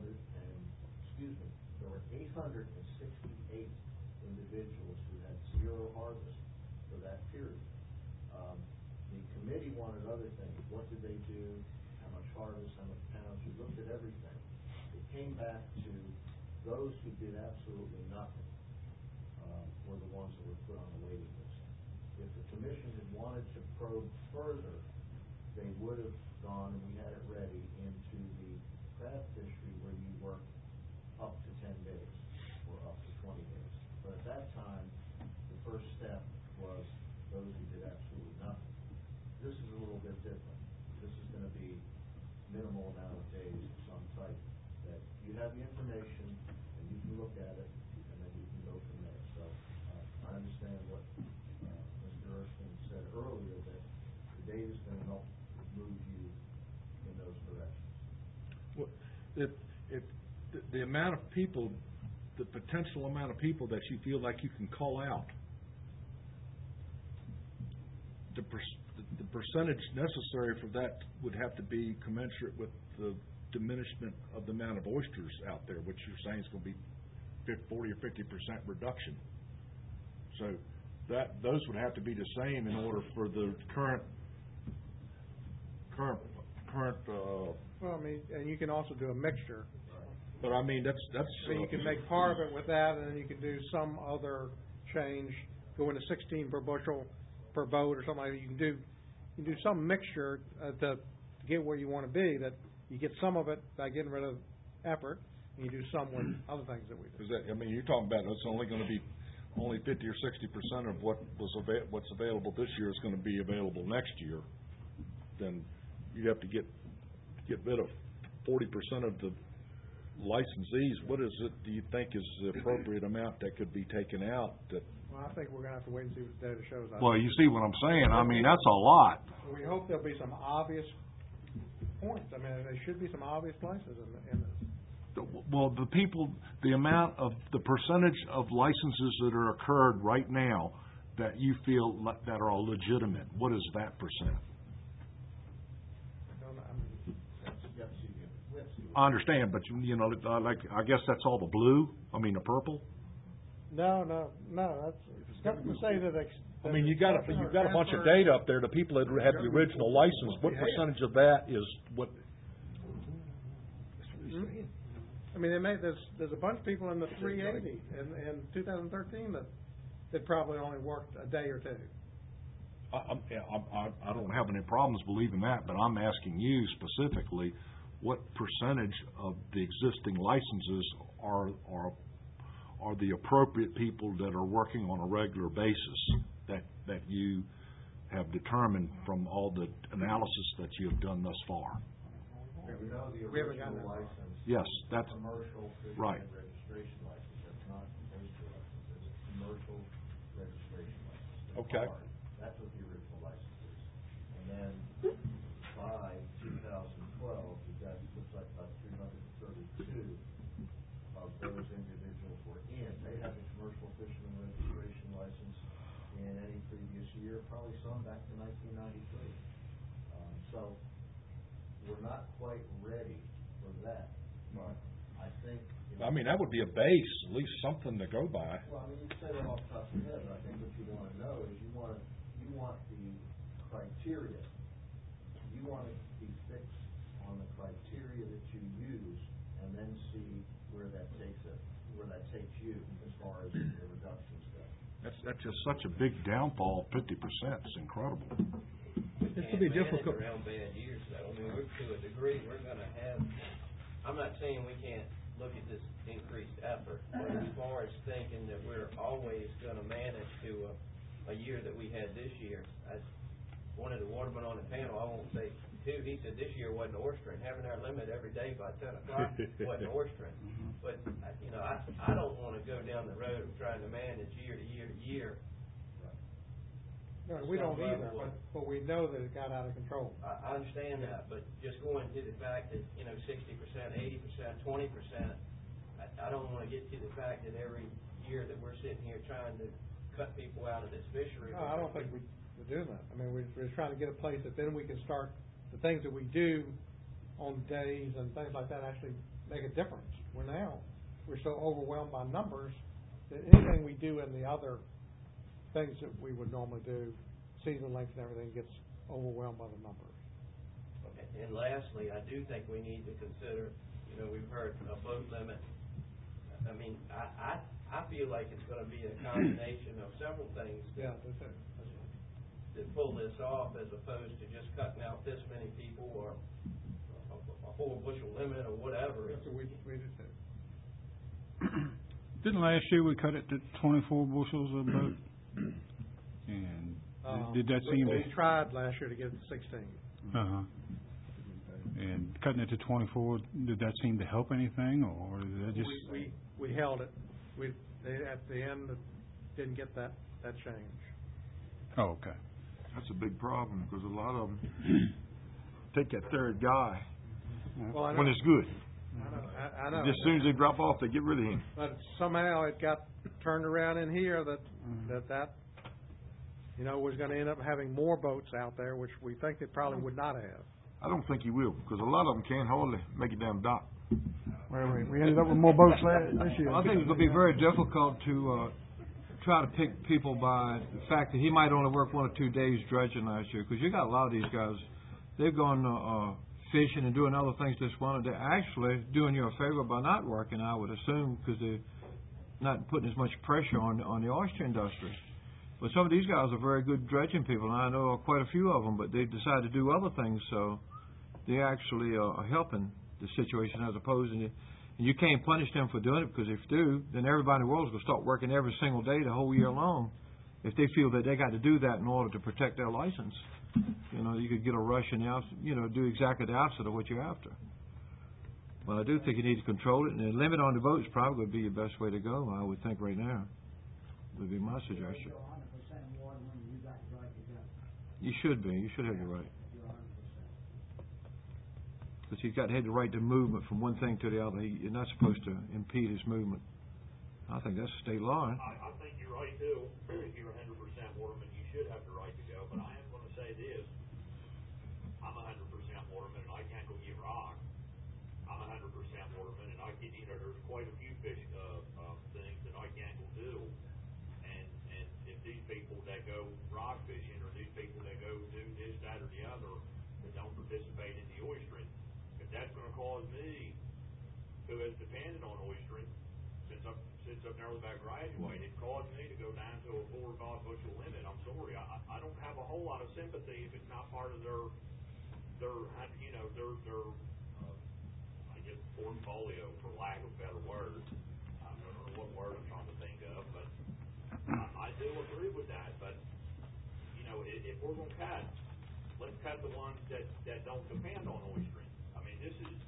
868 individuals who had 0 harvest for that period. The committee wanted other things. What did they do? How much harvest? How much pounds? We looked at everything. It came back to those who did absolutely nothing were the ones that were put on the waiting list. If the commission had wanted to probe further, they would have gone, and we had it ready, into the crab fishery where you work up to 10 days. have the information, and you can look at it, and then you can go from there. So, I understand what, Mr. Erskine said earlier, that the data's gonna help move you in those directions. Well, if the amount of people, the potential amount of people that you feel like you can call out, the percentage necessary for that would have to be commensurate with the diminishment of the amount of oysters out there, which you're saying is going to be 40 or 50% reduction. So those would have to be the same in order for the current. Well, I mean, and you can also do a mixture. But I mean, that's. So you can make part of it with that, and then you can do some other change, go into 16 per bushel per boat or something like that. You can do some mixture to get where you want to be. That you get some of it by getting rid of effort, and you do some with other things that we do. Is that? I mean, you're talking about it's only going to be only 50 or 60% of what's available this year is going to be available next year. Then you'd have to get rid of 40% of the licensees. What is it, do you think, is the appropriate amount that could be taken out? That Well, I think we're going to have to wait and see what the data shows. Well, you see what I'm saying? I mean, that's a lot. We hope there'll be some obvious points. I mean, there should be some obvious places in this. Well, the amount of, the percentage of licenses that are occurred right now that you feel that are legitimate, what is that percent? I understand, but like I guess that's all the blue. I mean the purple. No. That's not to say that. I mean, you've got a bunch of data up there. The people that had the original license. What percentage of that is what? I mean, there's a bunch of people in the 380 in 2013 that probably only worked a day or two. I don't have any problems believing that, but I'm asking you specifically. What percentage of the existing licenses are the appropriate people that are working on a regular basis that you have determined from all the analysis that you have done thus far? We know the original license. Yes, that's commercial fishing right. Registration license. That's not oyster license. It's a commercial registration license. Okay. That's what the original license is. And then by 2012. Looks like about 332 of those individuals were in. They had the commercial fisherman registration license in any previous year, probably some back to 1993. So we're not quite ready for that. But I think. I mean, that would be a base, at least something to go by. Well, I mean, you can say that off the top of your head, but I think what you want to know is you want the criteria. You want to be fixed on the criteria that you use, and then see where that takes you as far as the reductions go. That's just such a big downfall. 50%. It's incredible. This will be difficult. Around bad years, though. I mean, to a degree, we're going to have. I'm not saying we can't look at this increased effort, but as far as thinking that we're always going to manage to a year that we had this year, one of the watermen on the panel, I won't say who, he said this year wasn't oystering. Having our limit every day by 10 o'clock wasn't oystering. But, I don't want to go down the road of trying to manage year to year to year. No, we don't either, but we know that it got out of control. I understand that, but just going to the fact that, 60%, 80%, 20%, I don't want to get to the fact that every year that we're sitting here trying to cut people out of this fishery. No, I don't think we're doing that. I mean, we're trying to get a place that then we can start the things that we do on days and things like that actually make a difference. We're so overwhelmed by numbers that anything we do in the other things that we would normally do, season length and everything, gets overwhelmed by the numbers. Okay. And lastly, I do think we need to consider, we've heard a boat limit. I mean, I feel like it's going to be a combination of several things. Yeah, that's it. To pull this off, as opposed to just cutting out this many people or a whole bushel limit or whatever. That's what we did too. Didn't last year we cut it to 24 bushels a boat? And did that seem to... We tried last year to get it to 16. Uh-huh. And cutting it to 24, did that seem to help anything, or did that just? We held it. They at the end didn't get that change. Oh, okay. That's a big problem, because a lot of them take that third guy Well, I know. when it's good. I know. Just as soon as they drop off, they get rid of him. But somehow it got turned around in here that was going to end up having more boats out there, which we think it probably would not have. I don't think he will, because a lot of them can't hardly make it down dock. Well, we ended up with more boats this year. I think it's going to be very difficult to try to pick people by the fact that he might only work 1 or 2 days dredging last year, because you got a lot of these guys, they've gone fishing and doing other things this winter. They're actually doing you a favor by not working, I would assume, because they're not putting as much pressure on the oyster industry. But some of these guys are very good dredging people, and I know quite a few of them, but they decide to do other things, so they actually are helping the situation as opposed to, and you can't punish them for doing it, because if you do, then everybody in the world is going to start working every single day the whole year long if they feel that they got to do that in order to protect their license. You could get a rush and do exactly the opposite of what you're after. But I do think you need to control it, and a limit on the votes probably would be your best way to go, I would think, right now. Would be my suggestion. You should be. You should have the right. Because he's got to have the right to movement from one thing to the other. You're not supposed to impede his movement. I think that's state law. I think you're right, too. If you're 100% waterman, you should have the right to go. But I am going to say this. I'm 100% waterman, and I can't go get rock. I'm 100% waterman, and I can, there's quite a few fish things that I can't go do. And if these people that go rock fishing, or these people that go do this, that, or the other, that don't participate in the oystering, if that's going to cause me, who has depended on oystering since I've never back graduated, caused me to go down to a 4 or 5 bushel limit, I'm sorry, I don't have a whole lot of sympathy if it's not part of their I guess portfolio, for lack of a better word. I don't know what word I'm trying to think of, but I do agree with that. But if we're going to cut, let's cut the ones that don't depend on oystering. I mean, this is,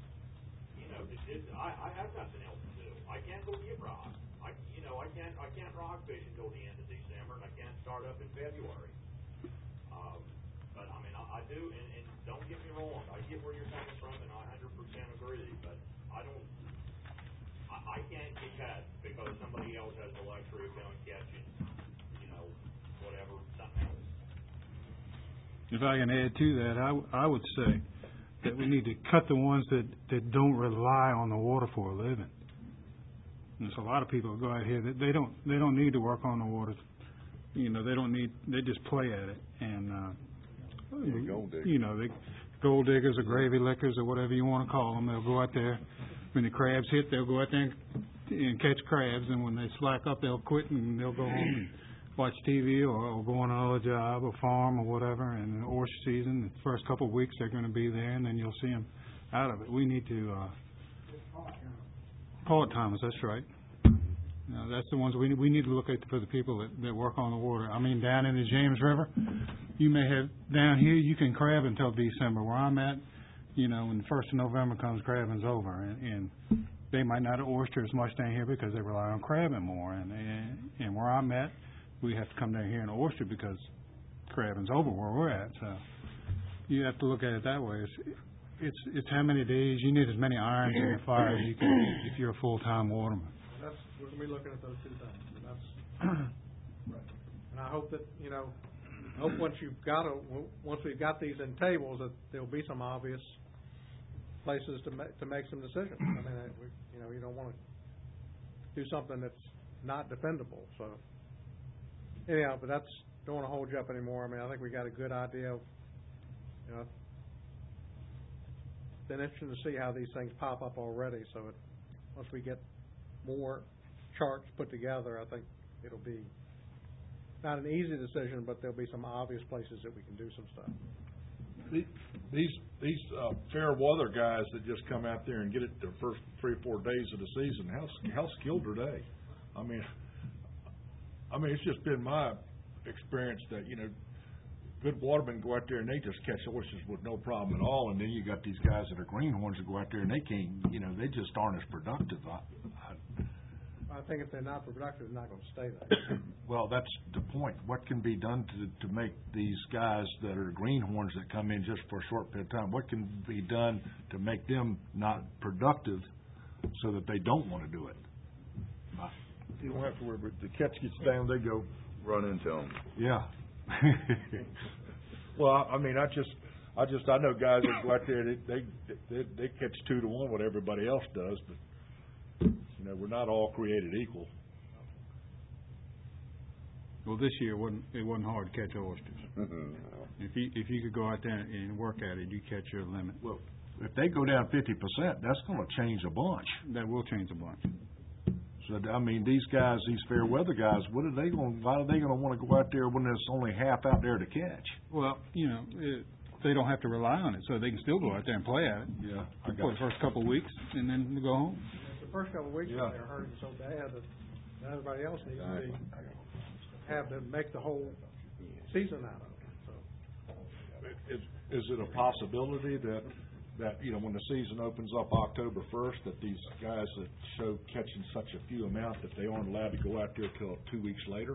I have nothing else to do. I can't go get rock. I can't rock fish until the end of December, and I can't start up in February. But I mean, I do, and don't get me wrong, I get where you're coming from, and I 100% agree. But I can't get cut because somebody else has the luxury of going catching, whatever, something else. If I can add to that, I would say that we need to cut the ones that don't rely on the water for a living. There's a lot of people who go out here that they don't need to work on the water. They just play at it. And gold diggers. Gold diggers or gravy lickers or whatever you want to call them. They'll go out there when the crabs hit. They'll go out there and catch crabs, and when they slack up, they'll quit and they'll go home and watch TV or go on another job or farm or whatever. And the oyster season, the first couple of weeks, they're going to be there, and then you'll see them out of it. We need to part-timers. That's right. That's the ones we need to look at for the people that work on the water. I mean, down in the James River, you may have down here you can crab until December. Where I'm at, when the 1st of November comes, crabbing's over, and they might not oyster as much down here because they rely on crabbing more. And where I'm at, we have to come down here and oyster because crabbing's over where we're at. So you have to look at it that way. It's how many days you need as many irons in the fire as you can if you're a full-time waterman. We're going to be looking at those 2 things, and that's right. And I hope that once we've got these in tables, that there'll be some obvious places to make some decisions. I mean, you don't want to do something that's not defendable. So anyhow, but don't want to hold you up anymore. I mean, I think we got a good idea of, it's been interesting to see how these things pop up already. So once we get more charts put together, I think it'll be not an easy decision, but there'll be some obvious places that we can do some stuff. These fair weather guys that just come out there and get it their first 3 or 4 days of the season, how skilled are they? I mean, it's just been my experience that good watermen go out there and they just catch oysters with no problem at all, and then you got these guys that are greenhorns that go out there and they can't, they just aren't as productive. I think if they're not productive, they're not gonna stay there. Well, that's the point. What can be done to make these guys that are greenhorns that come in just for a short period of time, what can be done to make them not productive so that they don't want to do it? You don't have to worry, but the catch gets down, they go. Run into them. Yeah. Well, I mean, I know guys that go out there, they catch 2 to 1 what everybody else does, but we're not all created equal. Well, this year it wasn't hard to catch oysters. If you could go out there and work at it, you catch your limit. Well, if they go down 50%, that's going to change a bunch. That will change a bunch. So I mean, these guys, these fair weather guys, why are they going to want to go out there when there's only half out there to catch? Well, they don't have to rely on it, so they can still go out there and play at it. Yeah, for the first couple of weeks, and then go home. The first couple of weeks, they're hurting so bad that everybody else needs to have to make the whole season out of it. So. Is it a possibility that when the season opens up October 1st, that these guys that show catching such a few amount that they aren't allowed to go out there till 2 weeks later?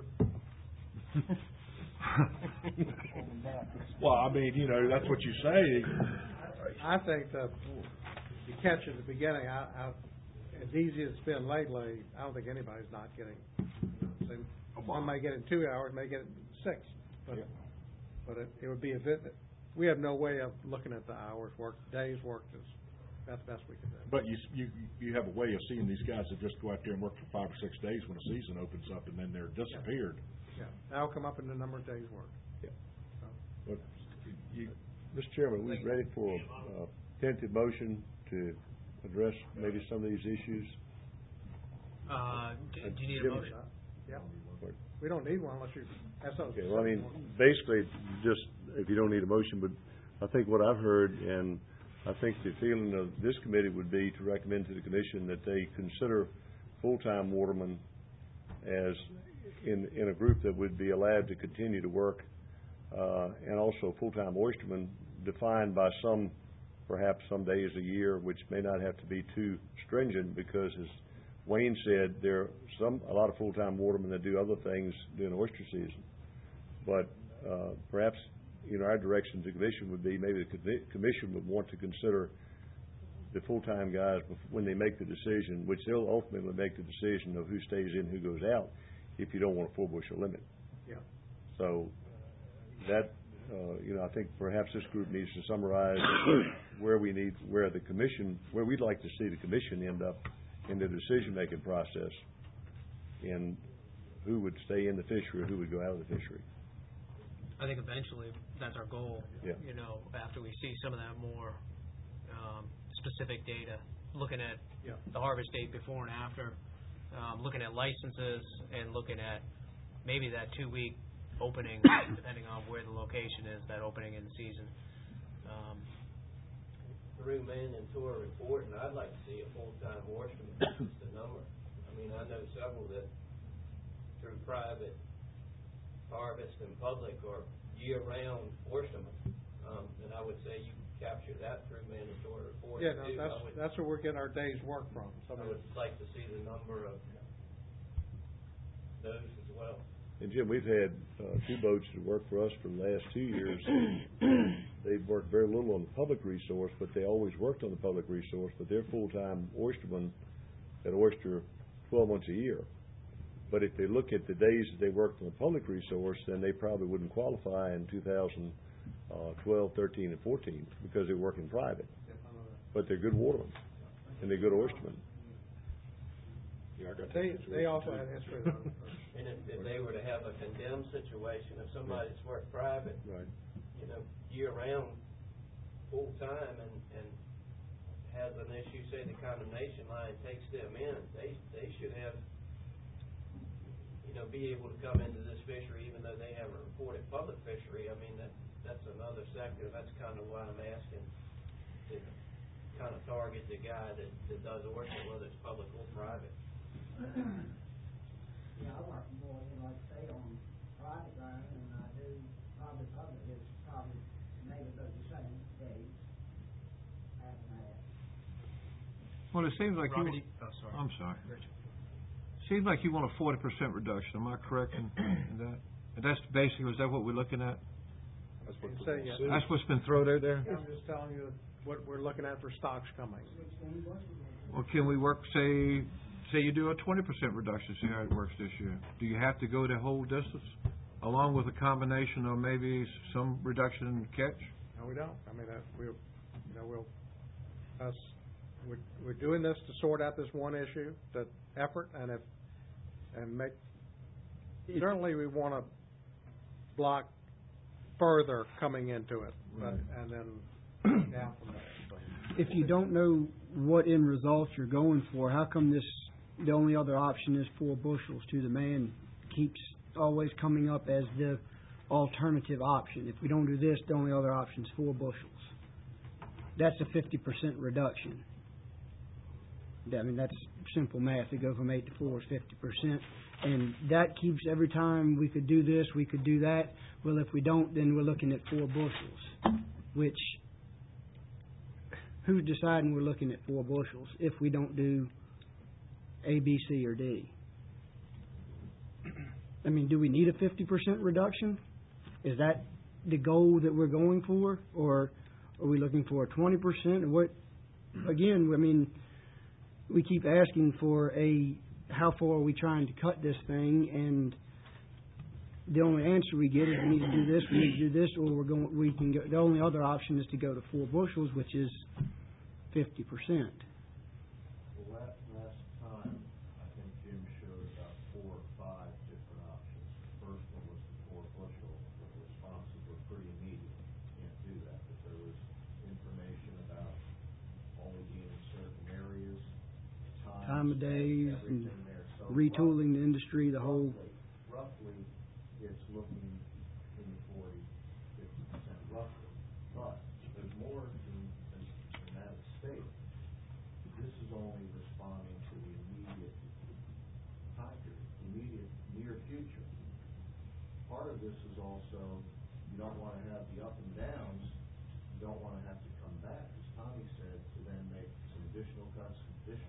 Well, I mean, that's what you say. I think that you catch at the beginning, as easy as it's been lately, I don't think anybody's not getting. One may get it in 2 hours, may get it in 6, but it would be a bit. We have no way of looking at the hours worked, days worked. That's the best we can do. But you have a way of seeing these guys that just go out there and work for 5 or 6 days when the season opens up, and then they're disappeared. Yeah, that'll come up in the number of days worked. Yeah. But Mr. Chairman, we're ready for a tentative motion to address maybe some of these issues. Do you need a motion? Yeah. We don't need one unless you have something. Okay, well, I mean, basically, just if you don't need a motion, but I think what I've heard, and I think the feeling of this committee would be to recommend to the commission that they consider full-time watermen as in a group that would be allowed to continue to work, and also full-time oystermen defined by perhaps some days a year, which may not have to be too stringent, because as Wayne said, there are a lot of full-time watermen that do other things during the oyster season. But perhaps, our direction to the commission would be maybe the commission would want to consider the full-time guys when they make the decision, which they'll ultimately make the decision of who stays in, who goes out, if you don't want a 4-bushel limit. Yeah. So that, I think perhaps this group needs to summarize where we'd like to see the commission end up in the decision-making process, and who would stay in the fishery or who would go out of the fishery. I think eventually that's our goal. Yeah. After we see some of that more specific data, looking at the harvest date before and after, looking at licenses, and looking at maybe that 2-week opening, depending on where the location is, that opening in the season. Through mandatory report, and I'd like to see a full-time oysterman. That's the number. I mean, I know several that through private harvest and public or year-round oystermen, and I would say you capture that through mandatory report. Yeah, no, that's where we're getting our day's work from. I would like to see the number of those as well. And Jim, we've had 2 boats that work for us for the last 2 years. They've worked very little on the public resource, but they always worked on the public resource. But they're full-time oystermen that oyster 12 months a year. But if they look at the days that they worked on the public resource, then they probably wouldn't qualify in 2012, 13, and 14 because they work in private. But they're good watermen, and they're good oystermen. Yeah, they also had history. And if they were to have a condemned situation, if somebody's worked private, right, year-round, full-time, and has an issue, say the condemnation line takes them in, they should have, be able to come into this fishery even though they have a reported public fishery. I mean, that's another sector. That's kind of why I'm asking to kind of target the guy that does oyster, whether it's public or private. Yeah, I work more, like I say, on private ground than I do probably public. It's it seems like Robert, you, sorry. I'm sorry. Seems like you want a 40% reduction. Am I correct in that? And that's basically, is that what we're looking at? That's what's been thrown out there? I'm just telling you what we're looking at for stocks coming. Well, can we work, say you do a 20% reduction, see how it works this year? Do you have to go the whole distance, along with a combination of maybe some reduction in catch? No, we don't. I mean, we're doing this to sort out this one issue, the effort, certainly we want to block further coming into it, but, and then down from there. If you don't know what end results you're going for, how come the only other option is 4 bushels to the man keeps always coming up as the alternative option? If we don't do this, the only other option is 4 bushels. That's a 50% reduction. I mean, that's simple math. To go from 8 to 4 is 50%. And that keeps every time we could do this, we could do that. Well, if we don't, then we're looking at 4 bushels, which who's deciding we're looking at 4 bushels if we don't do A, B, C, or D? I mean, do we need a 50% reduction? Is that the goal that we're going for? Or are we looking for a 20%? Or what? Again, I mean, we keep asking for how far are we trying to cut this thing, and the only answer we get is we need to do this, we need to do this, or the only other option is to go to 4 bushels, which is 50%. Well, last time, I think Jim showed about 4 or 5 different options. The first one was the 4 bushel, but the responses were pretty immediate. You can't do that, but there was information about only being in certain areas, time of days, and there. So retooling the industry, the whole. Roughly, it's looking in the 40, 50% roughly. But there's more than that at stake. This is only responding to the immediate time period, immediate near future. Part of this is also you don't want to have the up and downs. You don't want to have to come back, as Tommy said, to then make some additional cuts.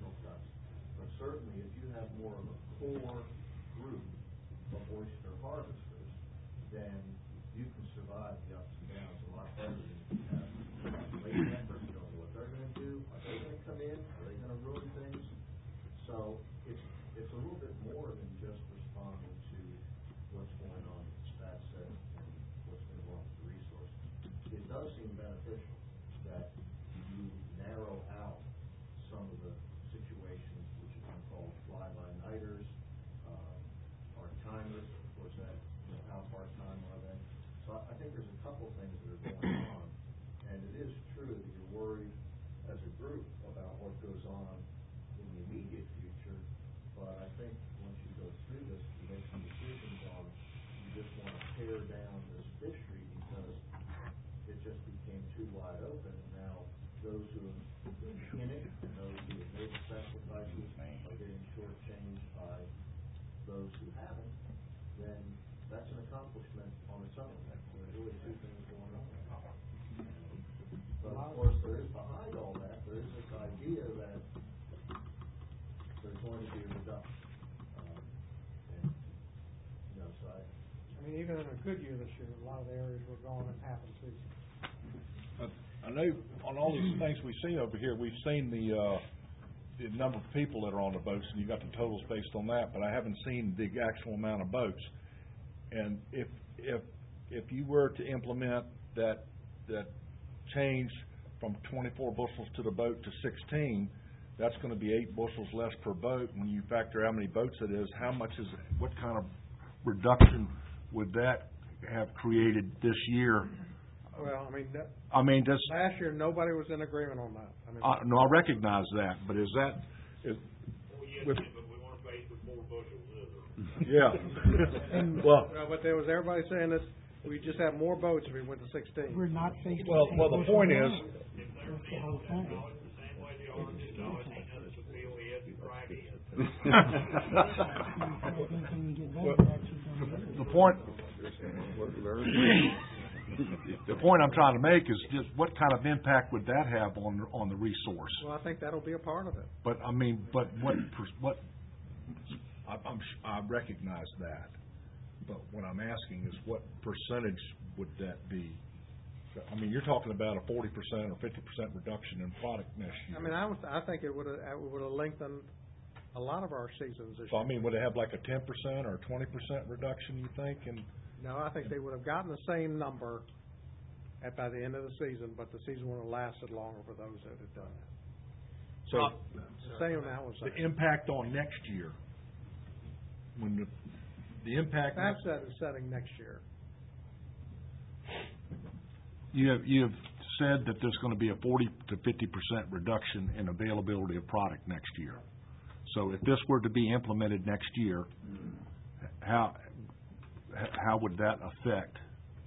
But certainly, if you have more of a core group of oyster harvesters, then you can survive the ups and downs a lot better than if you have late members who don't know what they're going to do. Are they going to come in? Are they going to ruin things? So it's a little bit more than just responding to what's going on with stat set and what's going on with the resources. It does seem beneficial that you narrow out some of the situations which have been called fly-by-nighters, part-timers, of course, how part-time are they? So I think there's a couple things that are going on, and it is true that you're worried as a group about what goes on in the immediate future, but I think once you go through this, you make some decisions on, you just want to tear down this fishery because it just became too wide open, and now those who have been in it and those who have made sacrifices are getting shortchanged by those who haven't, then that's an accomplishment on its own. There's really 2 things going on. But of course, there is behind all that, there is this idea that there's going to be a reduction. So I mean, even in a good year this year, a lot of the areas we're going in half a season. I know on all these things we've seen over here, we've seen the number of people that are on the boats, and you got the totals based on that, but I haven't seen the actual amount of boats. And if you were to implement that change from 24 bushels to the boat to 16, that's going to be 8 bushels less per boat. When you factor how many boats it is, what kind of reduction would that have created this year? Well, last year nobody was in agreement on that. No, I recognize that, but is that? But we want to face with 4 bushels. Yeah. But there was everybody saying that we just have more boats if we went to 16. We're not faced with well, the point is, that's the whole thing. the point. the point I'm trying to make is just what kind of impact would that have on the resource? Well, I think that'll be a part of it. But I mean, but I recognize that. But what I'm asking is what percentage would that be? I mean, you're talking about a 40% or 50% reduction in product next year. I mean, I think it would have lengthened a lot of our seasons this So, year. I mean, would it have like a 10% or 20% reduction, you think? No, I think they would have gotten the same number by the end of the season, but the season would have lasted longer for those that had done it. So, the same amount was the impact on next year, when the impact... That's setting next year. You have said that there's going to be a 40 to 50% reduction in availability of product next year. So if this were to be implemented next year, how would that affect?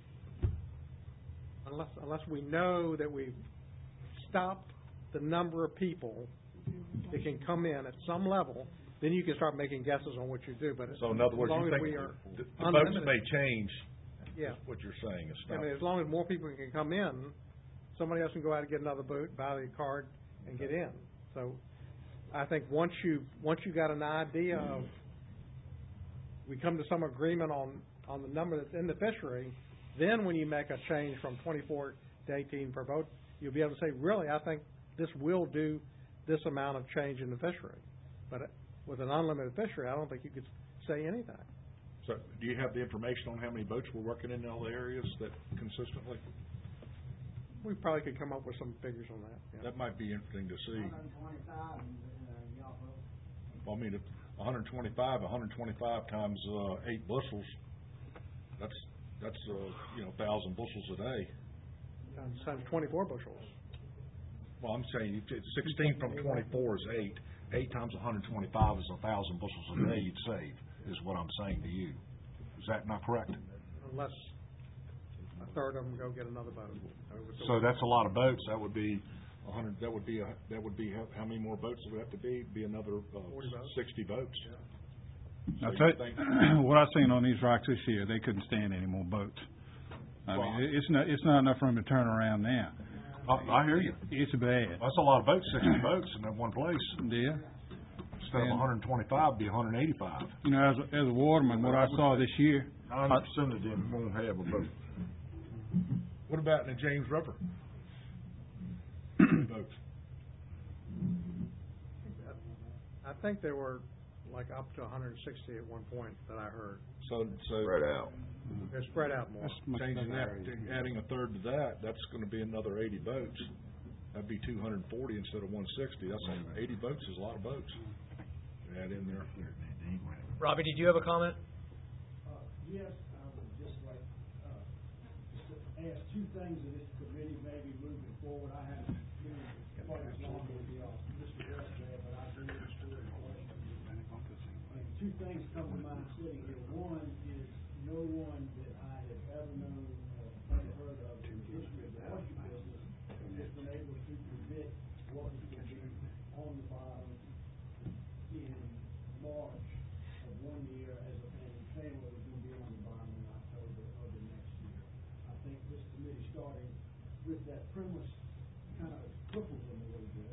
Unless we know that we've stopped the number of people that can come in at some level, then you can start making guesses on what you do. But so in other words, you think the votes may change. Yeah, what you're saying is I mean, as long as more people can come in, somebody else can go out and get another boat, buy the card, and get in. So, I think once you got an idea of, we come to some agreement on the number that's in the fishery, then when you make a change from 24 to 18 per boat, you'll be able to say, really, I think this will do this amount of change in the fishery. But with an unlimited fishery, I don't think you could say anything. So, do you have the information on how many boats we're working in all the areas that consistently? We probably could come up with some figures on that. Yeah. That might be interesting to see. 125 Well, I mean, if 125 times 8 bushels, that's 1,000 bushels a day. Times 24 bushels. Well, I'm saying 16 from 24 is 8. 8 times 125 is 1,000 bushels a day you'd save, is what I'm saying to you. Is that not correct? Unless a third of them go get another boat. So that's a lot of boats. That would be 100. That would be how many more boats would have to be? Be another 60 boats. Yeah. I'll tell you, what I've seen on these rocks this year, they couldn't stand any more boats. I mean, it's not enough room to turn around now. I hear you. It's bad. That's a lot of boats, 60 boats in that one place. Yeah. Instead of 125, it'd be 185. You know, as a waterman, what I saw this year, 90% of them won't have a boat. What about in the James River? Boats. I think there were like up to 160 at one point that I heard. So spread out. They're spread out more. Changing that, adding a third to that, that's going to be another 80 boats. That'd be 240 instead of 160. That's 80 boats is a lot of boats. Add in there. Robbie, did you have a comment? Yes, I would just like to ask two things of this committee, maybe moving forward. I haven't been quite as long as Mr. West there, but I've been interested in questions. And two things come to mind sitting here. One is no one that I have ever known or ever heard of in the history of the oyster business has been able to predict what was going to be on the bottom in March of one year and saying what was going to be on the bottom in October of the next year. I think this committee, starting with that premise, kind of cripples them a little bit.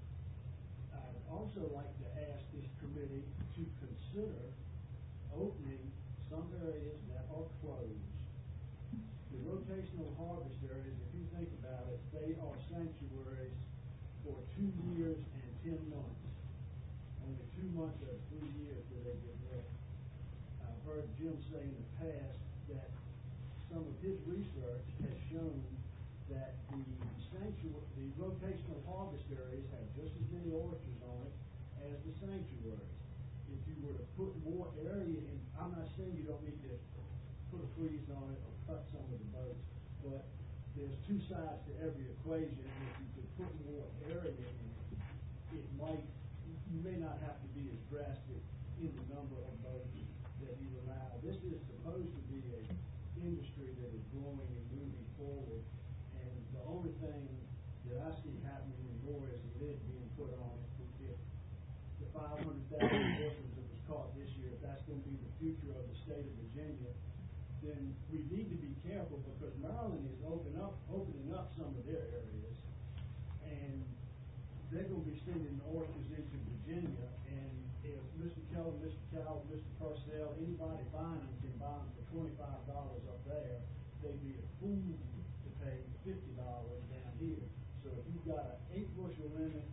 I'd also like to ask this committee to consider opening some areas that are closed. The rotational harvest areas, if you think about it, they are sanctuaries for 2 years and 10 months. Only 2 months of 3 years do they get ready. I've heard Jim say in the past that some of his research has shown that the rotational harvest areas have just as many oysters on it as the sanctuaries. If you were to put more area in, I'm not saying you don't need to put a freeze on it or cut some of the boats, but there's two sides to every equation. If you could put more area in it, you may not have to be as drastic in the number of boats that you allow. This is supposed to be an industry that is growing and moving forward, and the only thing that I see happening anymore is a lid being put on it. If the 500,000 bushels that was caught this year, if that's going to be the future of the state of Virginia, then we need to be careful, because Maryland is opening up some of their areas, and they're gonna be sending oysters into Virginia, and if Mr. Keller, Mr. Cowell, Mr. Purcell, anybody buying them can buy them for $25 up there, they'd be a fool to pay $50 down here. So if you've got an 8-bushel limit,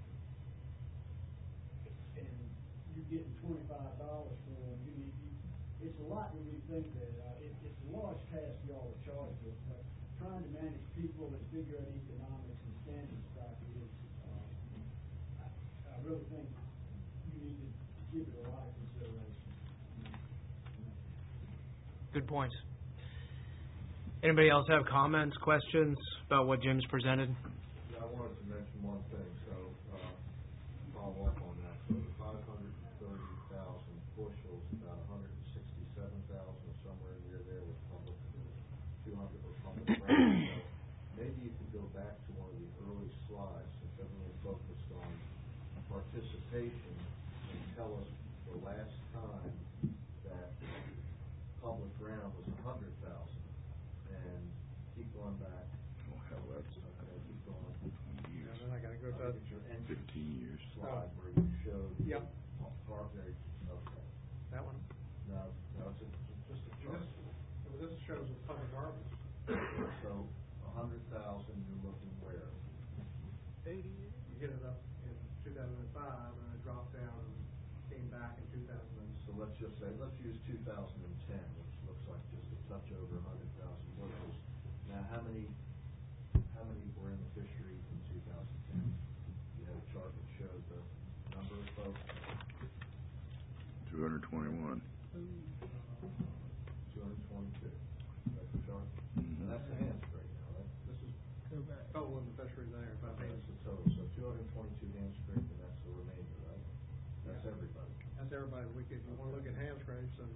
and you're getting $25 for them, it's a lot when we think that, it's a large task y'all are charged with, but trying to manage people and figure out economics and standard stuff is, I really think you need to give it a lot of consideration. Good points. Anybody else have comments, questions about what Jim's presented? I wanted to mention one thing, so, follow up on that. So the 530,000 bushels, about 167,000, somewhere near there was public, 200 were public ground. So maybe you could go back to one of the early slides, since everyone focused on participation, and tell us the last time that public ground was 100,000, and keep going back. Oh, hell, that's, Okay, keep going. 20 years. And then I gotta go to, Get your entry 15 years. slide where you showed. Yep. Okay, okay. that one. No, it's just a chart. This shows a public harvest. So, 100,000, you're looking where? You get it up in 2005, and it dropped down and came back in 2000. So let's just say, let's use 2010, which looks like just a touch over 100,000 bushels. Now, how many were in the fishery in 2010? You had a chart that showed the number of folks. 221. 222. That's the chart. Mhm. And that's the hand scrape now, right? This is Total in the fishery there, if I may. that's the total. So 222 hand scrape, and that's the remainder, right? That's everybody. That's everybody. If you wanna look at hand scrapes, and,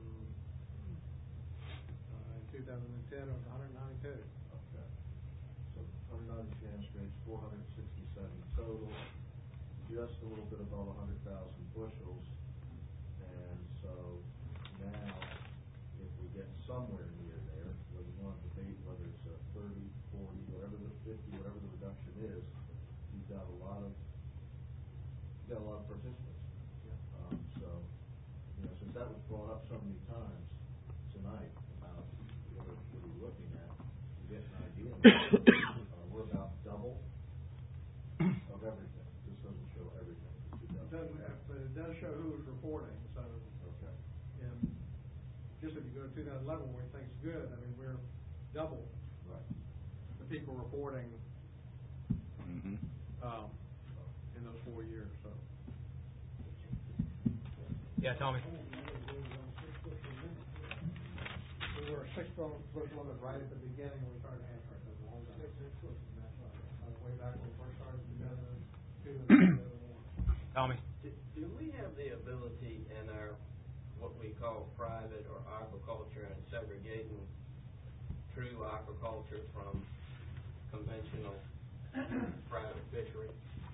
in 2010, it was 192. Okay. So 192 hand scrapes, 467 total, just a little bit above 100,000 bushels. And so now, if we get somewhere near there, whether you want to debate whether it's a 30, 40, whatever the 50, whatever the reduction is, you've got a lot of participants. So, since that was brought up so many times tonight about what are we looking at, you get an idea. We're about double of everything. This doesn't show everything. It doesn't, but it does show who was reporting, so. Okay. And just if you go to 2011, where things good, I mean, we're double. Right. The people reporting, Mm-hmm. in those 4 years, so. Yeah, Tommy. We were a 6-bushel limit right at the beginning when we started hand scraping. That's a long time. Way back when we first started in 2002. Tommy. Do we have the ability in our, what we call private or aquaculture, and segregating true aquaculture from conventional private fishery?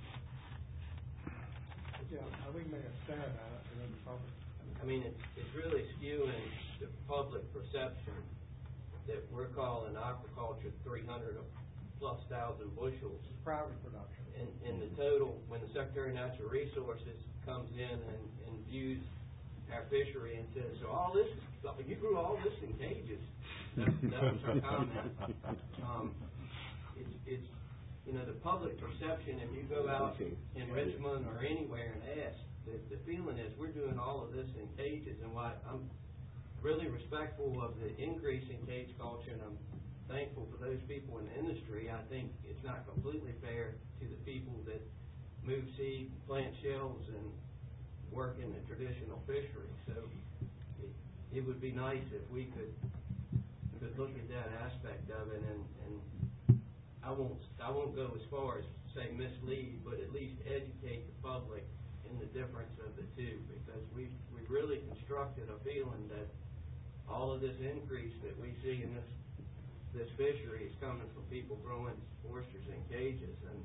Yeah, I think we may have said that, and then probably. I mean, it's really skewing the public perception that we're calling aquaculture 300+ thousand bushels. It's private production. And the total, when the Secretary of Natural Resources comes in and views our fishery and says, so all this, you grew all this in cages. That was her comment. It's the public perception, if you go out in Richmond or anywhere and ask, the feeling is we're doing all of this in cages. And what I'm really respectful of the increase in cage culture, and I'm thankful for those people in the industry. I think it's not completely fair to the people that move seed, plant shells, and work in the traditional fishery. So it would be nice if we could look at that aspect of it, and I won't go as far as say mislead, but at least educate the public in the difference of the two, because we've really constructed a feeling that all of this increase that we see in this fishery is coming from people growing oysters in cages. And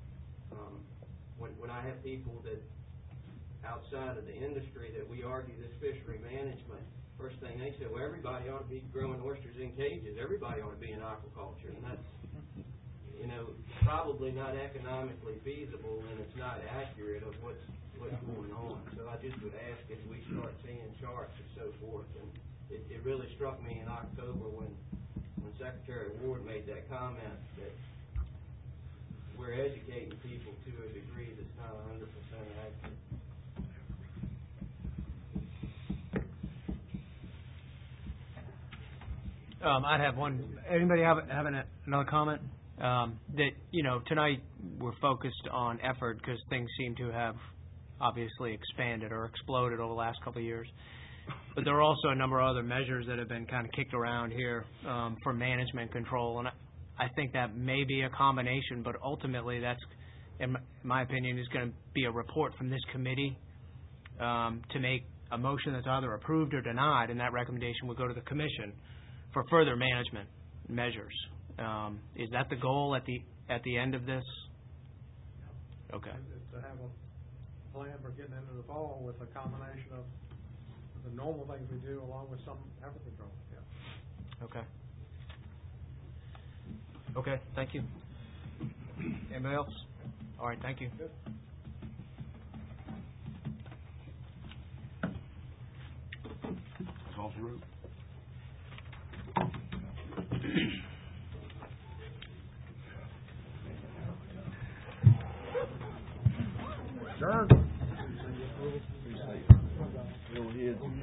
when I have people that outside of the industry that we argue this fishery management first thing they said, well, everybody ought to be growing oysters in cages, everybody ought to be in aquaculture, and that's, you know, probably not economically feasible, and it's not accurate of what's going on. So I just would ask if we start seeing charts and so forth, and it really struck me in October when Secretary Ward made that comment that we're educating people to a degree that's not 100% accurate. I'd have one. Anybody have another comment? That, you know, tonight we're focused on effort because things seem to have obviously expanded or exploded over the last couple of years. But there are also a number of other measures that have been kind of kicked around here for management control, and I think that may be a combination, but ultimately that's, in my opinion, is going to be a report from this committee to make a motion that's either approved or denied, and that recommendation would go to the commission for further management measures. Is that the goal at the end of this? Okay. Is to have a plan for getting into the fall with a combination of the normal things we do along with some effort control. Yeah. Okay. Okay, thank you. Anybody else? All right, thank you. Good. That's off the road. Sure.